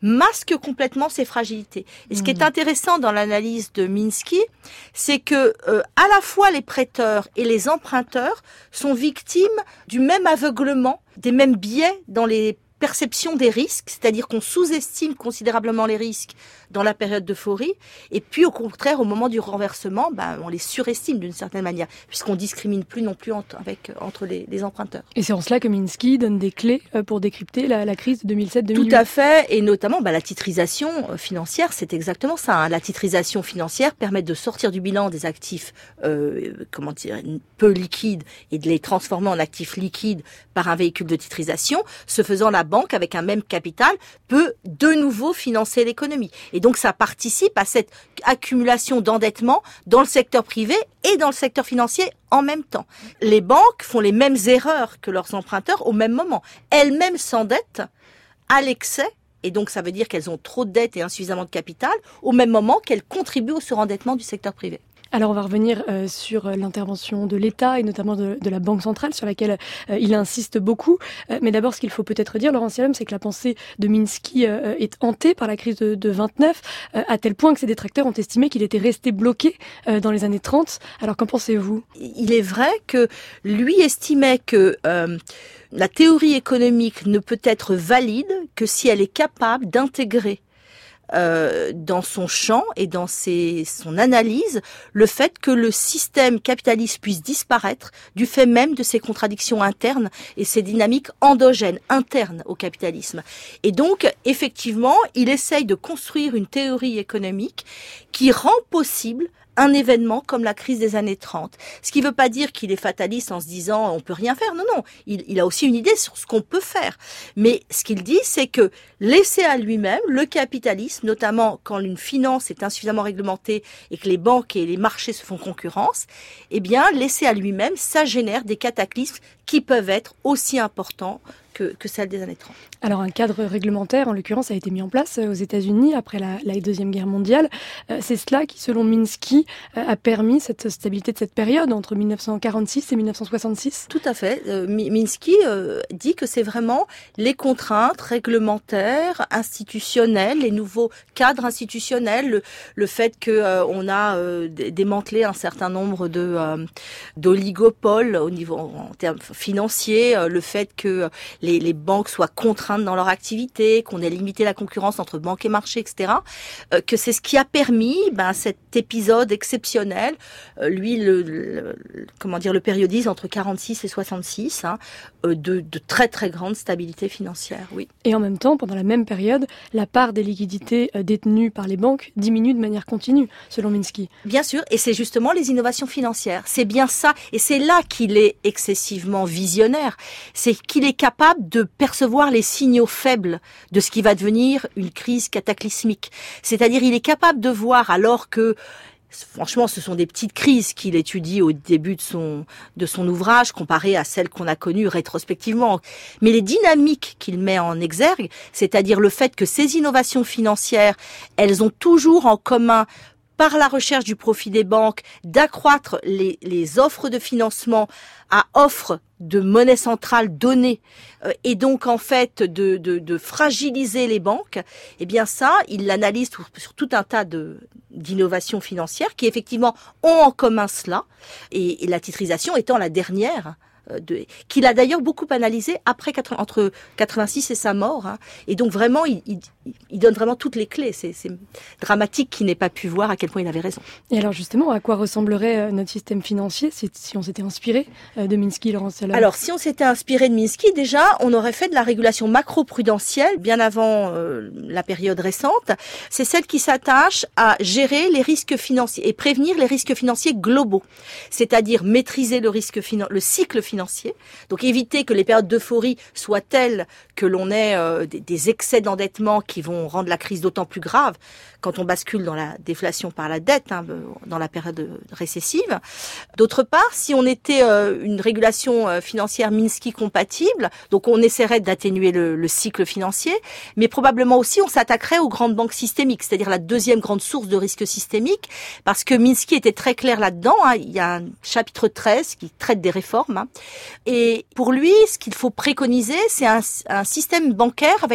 Speaker 7: masque complètement ces fragilités. Et ce qui est intéressant dans l'analyse de Minsky, c'est que euh, à la fois les prêteurs et les emprunteurs sont victimes du même aveuglement, des mêmes biais dans les perception des risques, c'est-à-dire qu'on sous-estime considérablement les risques dans la période d'euphorie, et puis au contraire, au moment du renversement, ben, on les surestime d'une certaine manière, puisqu'on discrimine plus non plus entre, avec, entre les, les emprunteurs.
Speaker 1: Et c'est en cela que Minsky donne des clés pour décrypter la, la crise de deux mille sept deux mille huit.
Speaker 7: Tout à fait, et notamment ben, la titrisation financière, c'est exactement ça. Hein. La titrisation financière permet de sortir du bilan des actifs euh, comment dire, peu liquides et de les transformer en actifs liquides par un véhicule de titrisation. Ce faisant, la banque, avec un même capital, peut de nouveau financer l'économie. Et donc, ça participe à cette accumulation d'endettement dans le secteur privé et dans le secteur financier en même temps. Les banques font les mêmes erreurs que leurs emprunteurs au même moment. Elles-mêmes s'endettent à l'excès, et donc ça veut dire qu'elles ont trop de dettes et insuffisamment de capital, au même moment qu'elles contribuent au surendettement du secteur privé.
Speaker 1: Alors on va revenir euh, sur l'intervention de l'État et notamment de, de la Banque centrale sur laquelle euh, il insiste beaucoup. Euh, mais d'abord, ce qu'il faut peut-être dire, Laurence Yalom, c'est que la pensée de Minsky euh, est hantée par la crise de, de vingt-neuf, euh, à tel point que ses détracteurs ont estimé qu'il était resté bloqué euh, dans les années trente. Alors qu'en pensez-vous ?
Speaker 7: Il est vrai que lui estimait que euh, la théorie économique ne peut être valide que si elle est capable d'intégrer Euh, dans son champ et dans ses, son analyse, le fait que le système capitaliste puisse disparaître du fait même de ses contradictions internes et ses dynamiques endogènes, internes au capitalisme. Et donc, effectivement, il essaye de construire une théorie économique qui rend possible un événement comme la crise des années trente. Ce qui ne veut pas dire qu'il est fataliste en se disant on peut rien faire. Non, non. Il, il a aussi une idée sur ce qu'on peut faire. Mais ce qu'il dit, c'est que laisser à lui-même, le capitalisme, notamment quand une finance est insuffisamment réglementée et que les banques et les marchés se font concurrence, eh bien, laisser à lui-même, ça génère des cataclysmes qui peuvent être aussi importants que, que celle des années trente.
Speaker 1: Alors un cadre réglementaire, en l'occurrence, a été mis en place aux États-Unis après la, la Deuxième Guerre mondiale. Euh, c'est cela qui, selon Minsky, euh, a permis cette stabilité de cette période entre dix-neuf cent quarante-six et dix-neuf cent soixante-six.
Speaker 7: Tout à fait. Euh, Minsky euh, dit que c'est vraiment les contraintes réglementaires, institutionnelles, les nouveaux cadres institutionnels, le, le fait que euh, on a euh, démantelé un certain nombre de euh, d'oligopoles au niveau en termes financiers, euh, le fait que les, les banques soient contraintes dans leur activité, qu'on ait limité la concurrence entre banques et marchés, et cetera. Euh, que c'est ce qui a permis ben, cet épisode exceptionnel. Euh, lui, le, le, comment dire, le périodise entre quarante-six et soixante-six, hein, euh, de, de très très grande stabilité financière. Oui.
Speaker 1: Et en même temps, pendant la même période, la part des liquidités euh, détenues par les banques diminue de manière continue, selon Minsky.
Speaker 7: Bien sûr, et c'est justement les innovations financières. C'est bien ça, et c'est là qu'il est excessivement visionnaire. C'est qu'il est capable de percevoir les signaux faibles de ce qui va devenir une crise cataclysmique. C'est-à-dire, il est capable de voir, alors que franchement, ce sont des petites crises qu'il étudie au début de son, de son ouvrage, comparées à celles qu'on a connues rétrospectivement. Mais les dynamiques qu'il met en exergue, c'est-à-dire le fait que ces innovations financières, elles ont toujours en commun, par la recherche du profit des banques, d'accroître les, les offres de financement à offres de monnaie centrale donnée, euh, et donc en fait de, de, de fragiliser les banques, eh bien ça, il l'analyse sur, sur tout un tas de d'innovations financières qui effectivement ont en commun cela, et, et la titrisation étant la dernière, de, qu'il a d'ailleurs beaucoup analysé après entre quatre-vingt-six et sa mort, hein. Et donc vraiment il, il, il donne vraiment toutes les clés. C'est, c'est dramatique qu'il n'ait pas pu voir à quel point il avait raison.
Speaker 1: Et alors justement, à quoi ressemblerait notre système financier si, si on s'était inspiré de Minsky, Laurence Yalom ?
Speaker 7: Alors si on s'était inspiré de Minsky, déjà on aurait fait de la régulation macro-prudentielle bien avant euh, la période récente. C'est celle qui s'attache à gérer les risques financiers et prévenir les risques financiers globaux, c'est-à-dire maîtriser le risque finan- le cycle financier financier. Donc éviter que les périodes d'euphorie soient telles que l'on ait euh, des, des excès d'endettement qui vont rendre la crise d'autant plus grave quand on bascule dans la déflation par la dette, hein, dans la période récessive. D'autre part, si on était euh, une régulation euh, financière Minsky compatible, donc on essaierait d'atténuer le, le cycle financier, mais probablement aussi on s'attaquerait aux grandes banques systémiques, c'est-à-dire la deuxième grande source de risque systémique, parce que Minsky était très clair là-dedans, hein. Il y a un chapitre treize qui traite des réformes, hein. Et pour lui, ce qu'il faut préconiser, c'est un, un système bancaire avec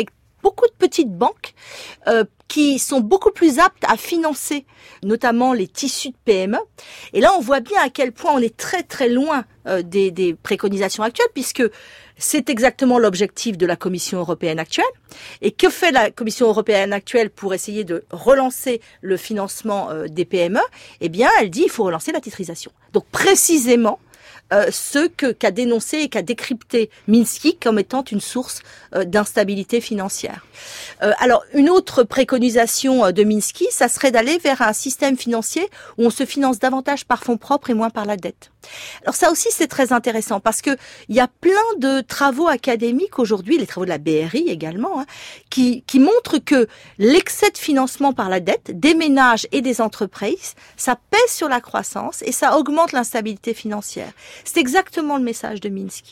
Speaker 7: beaucoup de petites banques euh, qui sont beaucoup plus aptes à financer notamment les tissus de P M E. Et là, on voit bien à quel point on est très très loin euh, des, des préconisations actuelles, puisque c'est exactement l'objectif de la Commission européenne actuelle. Et que fait la Commission européenne actuelle pour essayer de relancer le financement euh, des P M E ? Eh bien, elle dit qu'il faut relancer la titrisation. Donc précisément, Euh, ce que, qu'a dénoncé et qu'a décrypté Minsky comme étant une source euh, d'instabilité financière. Euh, alors, une autre préconisation euh, de Minsky, ça serait d'aller vers un système financier où on se finance davantage par fonds propres et moins par la dette. Alors ça aussi, c'est très intéressant parce que il y a plein de travaux académiques aujourd'hui, les travaux de la B R I également, hein, qui, qui montrent que l'excès de financement par la dette des ménages et des entreprises, ça pèse sur la croissance et ça augmente l'instabilité financière. C'est exactement le message de Minsky.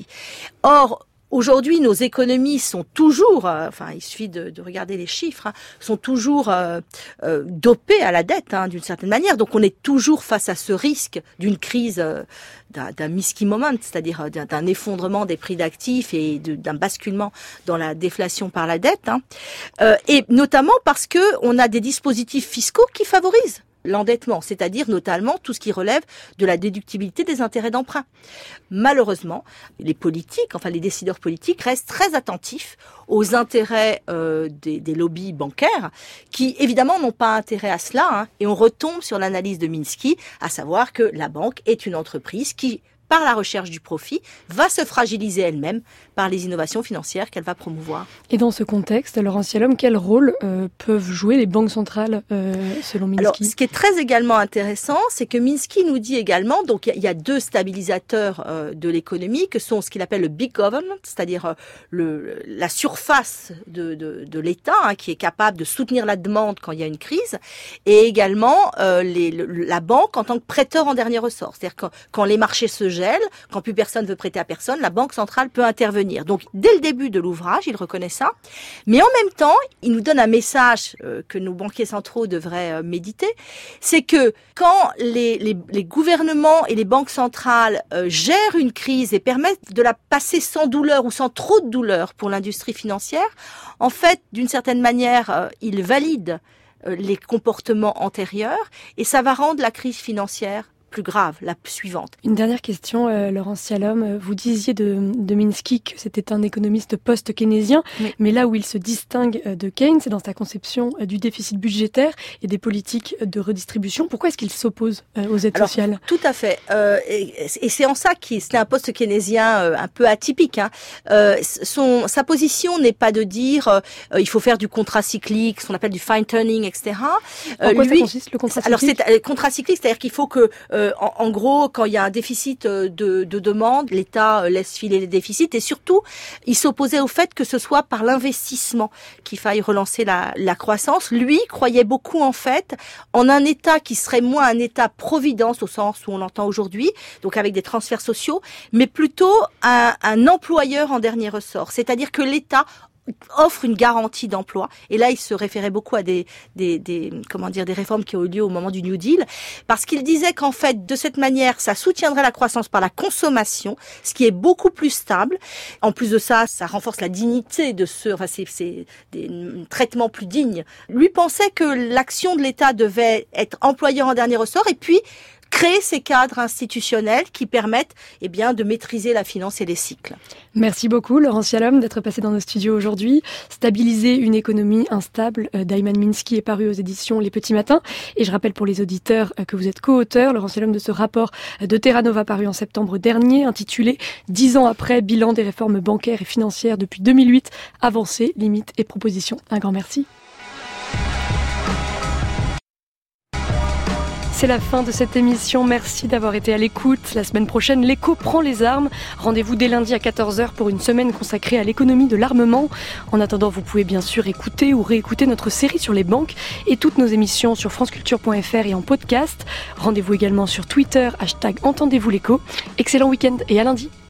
Speaker 7: Or, aujourd'hui, nos économies sont toujours, euh, enfin, il suffit de, de regarder les chiffres, hein, sont toujours euh, euh, dopées à la dette, hein, d'une certaine manière. Donc, on est toujours face à ce risque d'une crise, euh, d'un, d'un Minsky moment, c'est-à-dire d'un, d'un effondrement des prix d'actifs et de, d'un basculement dans la déflation par la dette. Hein. Euh, et notamment parce que on a des dispositifs fiscaux qui favorisent l'endettement, c'est-à-dire notamment tout ce qui relève de la déductibilité des intérêts d'emprunt. Malheureusement, les politiques, enfin les décideurs politiques restent très attentifs aux intérêts euh, des, des lobbies bancaires qui évidemment n'ont pas intérêt à cela, hein, et on retombe sur l'analyse de Minsky, à savoir que la banque est une entreprise qui, par la recherche du profit, va se fragiliser elle-même par les innovations financières qu'elle va promouvoir.
Speaker 1: Et dans ce contexte, Laurence Yalom, quel rôle euh, peuvent jouer les banques centrales euh, selon Minsky ?
Speaker 7: Alors, ce qui est très également intéressant, c'est que Minsky nous dit également, donc il y, y a deux stabilisateurs euh, de l'économie, que sont ce qu'il appelle le big government, c'est-à-dire euh, le, la surface de, de, de l'État, hein, qui est capable de soutenir la demande quand il y a une crise, et également euh, les, le, la banque en tant que prêteur en dernier ressort. C'est-à-dire que quand les marchés se gèlent, quand plus personne veut prêter à personne, la Banque centrale peut intervenir. Donc, dès le début de l'ouvrage, il reconnaît ça. Mais en même temps, il nous donne un message euh, que nos banquiers centraux devraient euh, méditer. C'est que quand les, les, les gouvernements et les banques centrales euh, gèrent une crise et permettent de la passer sans douleur ou sans trop de douleur pour l'industrie financière, en fait, d'une certaine manière, euh, ils valident euh, les comportements antérieurs et ça va rendre la crise financière plus grave, la suivante.
Speaker 1: Une dernière question, euh, Laurence Yalom. Vous disiez de, de Minsky que c'était un économiste post-keynésien, oui. Mais là où il se distingue de Keynes, c'est dans sa conception du déficit budgétaire et des politiques de redistribution. Pourquoi est-ce qu'il s'oppose euh, aux aides
Speaker 7: Alors,
Speaker 1: sociales ?
Speaker 7: Tout à fait. Euh, et, et c'est en ça qu'il c'est un post-keynésien euh, un peu atypique. Hein. Euh, son, sa position n'est pas de dire euh, il faut faire du contracyclique, ce qu'on appelle du fine-tuning, et cetera.
Speaker 1: Euh, en quoi lui, ça consiste, le contracyclique ?
Speaker 7: Alors, c'est euh, contracyclique, c'est-à-dire qu'il faut que euh, En, en gros, quand il y a un déficit de, de demande, l'État laisse filer les déficits et surtout, il s'opposait au fait que ce soit par l'investissement qu'il faille relancer la, la croissance. Lui croyait beaucoup en fait en un État qui serait moins un État-providence au sens où on l'entend aujourd'hui, donc avec des transferts sociaux, mais plutôt un, un employeur en dernier ressort. C'est-à-dire que l'État offre une garantie d'emploi. Et là, il se référait beaucoup à des, des, des, comment dire, des réformes qui ont eu lieu au moment du New Deal, parce qu'il disait qu'en fait, de cette manière, ça soutiendrait la croissance par la consommation, ce qui est beaucoup plus stable. En plus de ça, ça renforce la dignité de ceux, enfin, c'est, c'est des traitements plus dignes. Lui pensait que l'action de l'État devait être employeur en dernier ressort, et puis créer ces cadres institutionnels qui permettent eh bien, de maîtriser la finance et les cycles.
Speaker 1: Merci beaucoup, Laurence Yalom, d'être passée dans nos studios aujourd'hui. Stabiliser une économie instable d'Ayman Minsky est paru aux éditions Les Petits Matins. Et je rappelle pour les auditeurs que vous êtes co-auteur, Laurence Yalom, de ce rapport de Terra Nova paru en septembre dernier, intitulé « Dix ans après, bilan des réformes bancaires et financières depuis deux mille huit, avancées, limites et propositions ». Un grand merci. C'est la fin de cette émission. Merci d'avoir été à l'écoute. La semaine prochaine, l'écho prend les armes. Rendez-vous dès lundi à quatorze heures pour une semaine consacrée à l'économie de l'armement. En attendant, vous pouvez bien sûr écouter ou réécouter notre série sur les banques et toutes nos émissions sur franceculture point f r et en podcast. Rendez-vous également sur Twitter, hashtag Entendez-vous l'écho. Excellent week-end et à lundi.